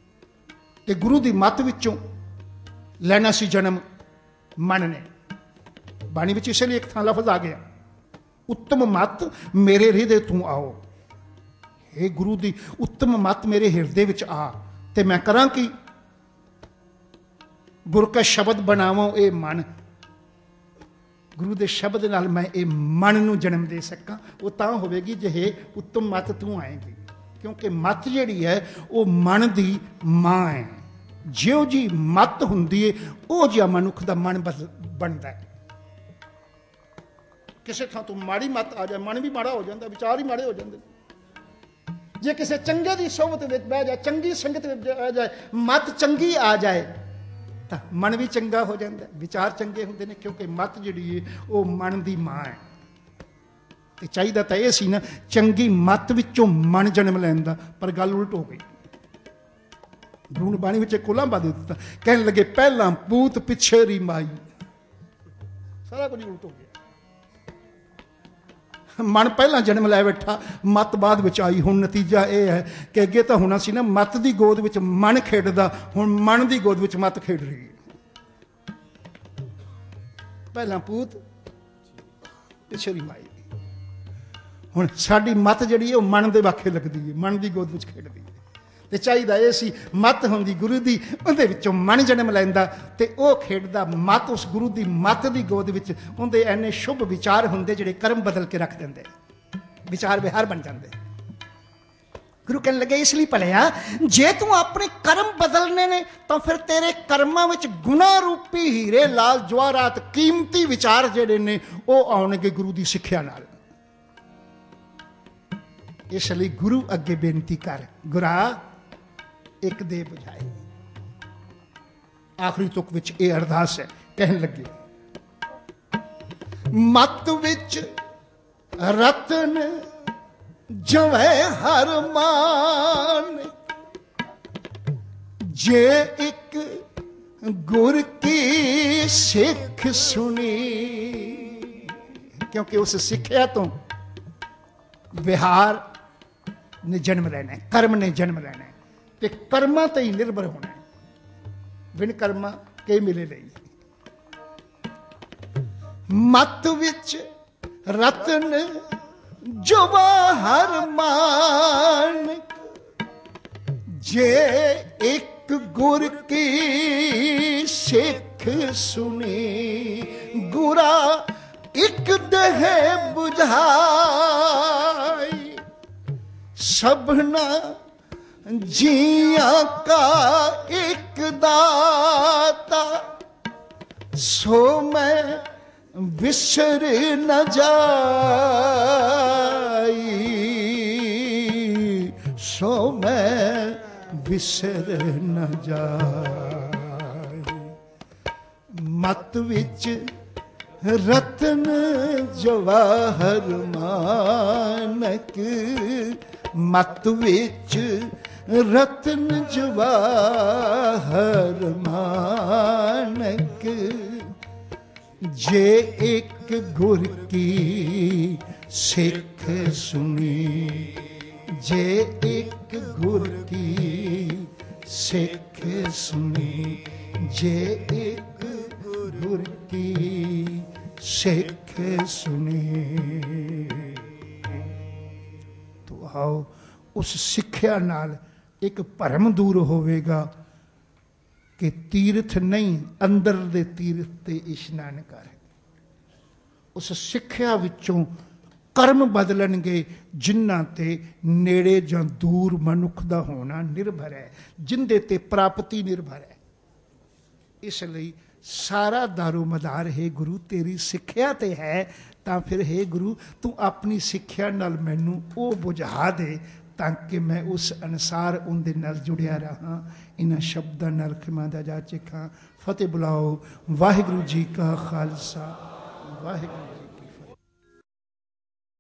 ते गुरु की मत विचों लेना सी जन्म मन ने। ਬਾਣੀ ਵਿੱਚ ਇਸੇ ਲਈ ਇੱਕ ਥਾਂ ਲਫ਼ਜ਼ ਆ ਗਿਆ, ਉੱਤਮ ਮਤ ਮੇਰੇ ਹਿਰਦੇ ਤੂੰ ਆਓ। ਇਹ ਗੁਰੂ ਦੀ ਉੱਤਮ ਮਤ ਮੇਰੇ ਹਿਰਦੇ ਵਿੱਚ ਆ, ਤੇ ਮੈਂ ਕਰਾਂ ਕੀ? ਗੁਰ ਕਾ ਸ਼ਬਦ ਬਣਾਵਾਂ ਇਹ ਮਨ, ਗੁਰੂ ਦੇ ਸ਼ਬਦ ਨਾਲ ਮੈਂ ਇਹ ਮਨ ਨੂੰ ਜਨਮ ਦੇ ਸਕਾਂ। ਉਹ ਤਾਂ ਹੋਵੇਗੀ ਜੇ ਉੱਤਮ ਮਤ ਤੂੰ ਆਏਗੀ, ਕਿਉਂਕਿ ਮਤ ਜਿਹੜੀ ਹੈ ਉਹ ਮਨ ਦੀ ਮਾਂ ਹੈ। ਜਿਉਂ ਜੀ ਮਤ ਹੁੰਦੀ ਹੈ ਉਹ ਜਿਹਾ ਮਨੁੱਖ ਦਾ ਮਨ ਬਦਲ ਬਣਦਾ ਹੈ। ਕਿਸੇ ਥਾਂ ਤੋਂ ਮਾੜੀ ਮਤ ਆ ਜਾਏ, ਮਨ ਵੀ ਮਾੜਾ ਹੋ ਜਾਂਦਾ, ਵਿਚਾਰ ਹੀ ਮਾੜੇ ਹੋ ਜਾਂਦੇ। ਜੇ ਕਿਸੇ ਚੰਗੇ ਦੀ ਸੋਹਬਤ ਵਿੱਚ ਬਹਿ ਜਾਏ, ਚੰਗੀ ਸੰਗਤ ਵਿੱਚ ਬਹਿ ਜਾਏ, ਮਤ ਚੰਗੀ ਆ ਜਾਏ ਤਾਂ ਮਨ ਵੀ ਚੰਗਾ ਹੋ ਜਾਂਦਾ, ਵਿਚਾਰ ਚੰਗੇ ਹੁੰਦੇ ਨੇ, ਕਿਉਂਕਿ ਮਤ ਜਿਹੜੀ ਹੈ ਉਹ ਮਨ ਦੀ ਮਾਂ ਹੈ। ਤੇ ਚਾਹੀਦਾ ਤਾਂ ਇਹ ਸੀ ਨਾ, ਚੰਗੀ ਮਤ ਵਿੱਚੋਂ ਮਨ ਜਨਮ ਲੈਣ ਦਾ, ਪਰ ਗੱਲ ਉਲਟ ਹੋ ਗਈ। ਗੁਰੂ ਨੇ ਬਾਣੀ ਵਿੱਚ ਇੱਕ ਉਲਾਂਭਾ ਦੇ ਦਿੱਤਾ, ਕਹਿਣ ਲੱਗੇ ਪਹਿਲਾਂ ਪੂਤ ਪਿੱਛੇ ਰੀ ਮਾਈ। ਸਾਰਾ ਕੁਝ ਉਲਟ ਹੋ ਗਿਆ। ਮਨ ਪਹਿਲਾਂ ਜਨਮ ਲੈ ਬੈਠਾ, ਮਤ ਬਾਅਦ ਵਿੱਚ ਆਈ। ਹੁਣ ਨਤੀਜਾ ਇਹ ਹੈ ਕਿ ਅੱਗੇ ਤਾਂ ਹੋਣਾ ਸੀ ਨਾ ਮਤ ਦੀ ਗੋਦ ਵਿੱਚ ਮਨ ਖੇਡਦਾ, ਹੁਣ ਮਨ ਦੀ ਗੋਦ ਵਿੱਚ ਮਤ ਖੇਡ ਰਹੀ ਹੈ। ਪਹਿਲਾਂ ਪੂਤ ਪਿੱਛੇ ਰੀ ਮਾਈ। ਹੁਣ ਸਾਡੀ ਮਤ ਜਿਹੜੀ ਹੈ ਉਹ ਮਨ ਦੇ ਵਾਖੇ ਲੱਗਦੀ ਹੈ, ਮਨ ਦੀ ਗੋਦ ਵਿੱਚ ਖੇਡਦੀ ਹੈ। ਤੇ ਚਾਹੀਦਾ ਇਹ ਸੀ ਮਤ ਹੁੰਦੀ ਗੁਰੂ ਦੀ, ਉਹਦੇ ਵਿੱਚੋਂ ਮਨ ਜਨਮ ਲੈਂਦਾ ਤੇ ਉਹ ਖੇਡਦਾ। ਮਤ ਉਸ ਗੁਰੂ ਦੀ ਮਤ ਦੀ ਗੋਦ ਵਿੱਚ ਉਹਦੇ ਐਨੇ ਸ਼ੁਭ ਵਿਚਾਰ ਹੁੰਦੇ ਜਿਹੜੇ ਕਰਮ ਬਦਲ ਕੇ ਰੱਖ ਦਿੰਦੇ, ਵਿਚਾਰ ਵਿਹਾਰ ਬਣ ਜਾਂਦੇ। ਗੁਰੂ ਕਹਿਣ ਲੱਗੇ ਇਸ ਲਈ ਭਲਿਆ, ਜੇ ਤੂੰ ਆਪਣੇ ਕਰਮ ਬਦਲਨੇ ਨੇ ਤਾਂ ਫਿਰ ਤੇਰੇ ਕਰਮਾਂ ਵਿੱਚ ਗੁਨਾਹ ਰੂਪੀ ਹੀਰੇ ਲਾਲ ਜਵਾਹਰਾਤ ਕੀਮਤੀ ਵਿਚਾਰ ਜਿਹੜੇ ਨੇ ਉਹ ਆਉਣਗੇ ਗੁਰੂ ਦੀ ਸਿੱਖਿਆ ਨਾਲ। ਇਸ ਲਈ ਗੁਰੂ ਅੱਗੇ ਬੇਨਤੀ ਕਰ, ਗੁਰਾ ਇੱਕ ਦੇ ਬੁਝਾਏ। ਆਖਰੀ ਤੁਕ ਵਿੱਚ ਇਹ ਅਰਦਾਸ ਹੈ। ਕਹਿਣ ਲੱਗੇ ਮਤ ਵਿੱਚ ਰਤਨ ਜਵਹਿਰ ਮਾਨ, ਜੇ ਇੱਕ ਗੁਰ ਕੀ ਸਿੱਖ ਸੁਣੀ। ਕਿਉਂਕਿ ਉਸ ਸਿੱਖਿਆ ਤੋਂ ਵਿਹਾਰ ਨੇ ਜਨਮ ਲੈਣਾ, ਕਰਮ ਨੇ ਜਨਮ ਲੈਣਾ, ਤੇ ਕਰਮਾਂ ਤੇ ਹੀ ਨਿਰਭਰ ਹੋਣਾ। ਬਿਨ ਕਰਮਾਂ ਕੇ ਮਿਲੇ ਲਈ। ਮਤ ਵਿੱਚ ਰਤਨ ਜਵਾਹਰ ਮਾਨ, ਜੇ ਇੱਕ ਗੁਰ ਕੀ ਸਿੱਖ ਸੁਣੀ। ਗੁਰਾ ਇੱਕ ਦੇਹ ਬੁਝਾਈ, ਸਭਨਾ ਜੀਆਂ ਕਾ ਇੱਕ ਦਾਤਾ। ਸੋ ਮੈਂ ਵਿਸਰ न जाई, सो मैं विसर न जाई। मत विच रतन जवाहर मानक, मत विच रतन जवाहर मानक। जे एक गुर की सिख सुनी, जे एक गुर की सिख सुनी, जे एक गुर की सिख सुनी। तो आओ उस सिक्ख्या नाल एक भरम दूर होवेगा कि तीर्थ नहीं अंदर दे तीर्थ ते इशनान कर। उस सिक्ख्या विचों कर्म बदलणगे जिन्हां ते नेड़े जां दूर मनुख दा होना निर्भर है, जिंदे ते प्राप्ति निर्भर है। इसलिए सारा दारो मदार है गुरु तेरी सिक्ख्या ते है। तां फिर हे गुरु तू अपनी सिक्ख्या नाल मैनू ओ बुझा दे ताकि मैं उस अनुसार उनके नाल जुड़िया रहा। इन्हां शब्दां नाल खिमा दा जा चिखा। फतेह बुलाओ। वाहिगुरू जी का खालसा, वाहिगुरू।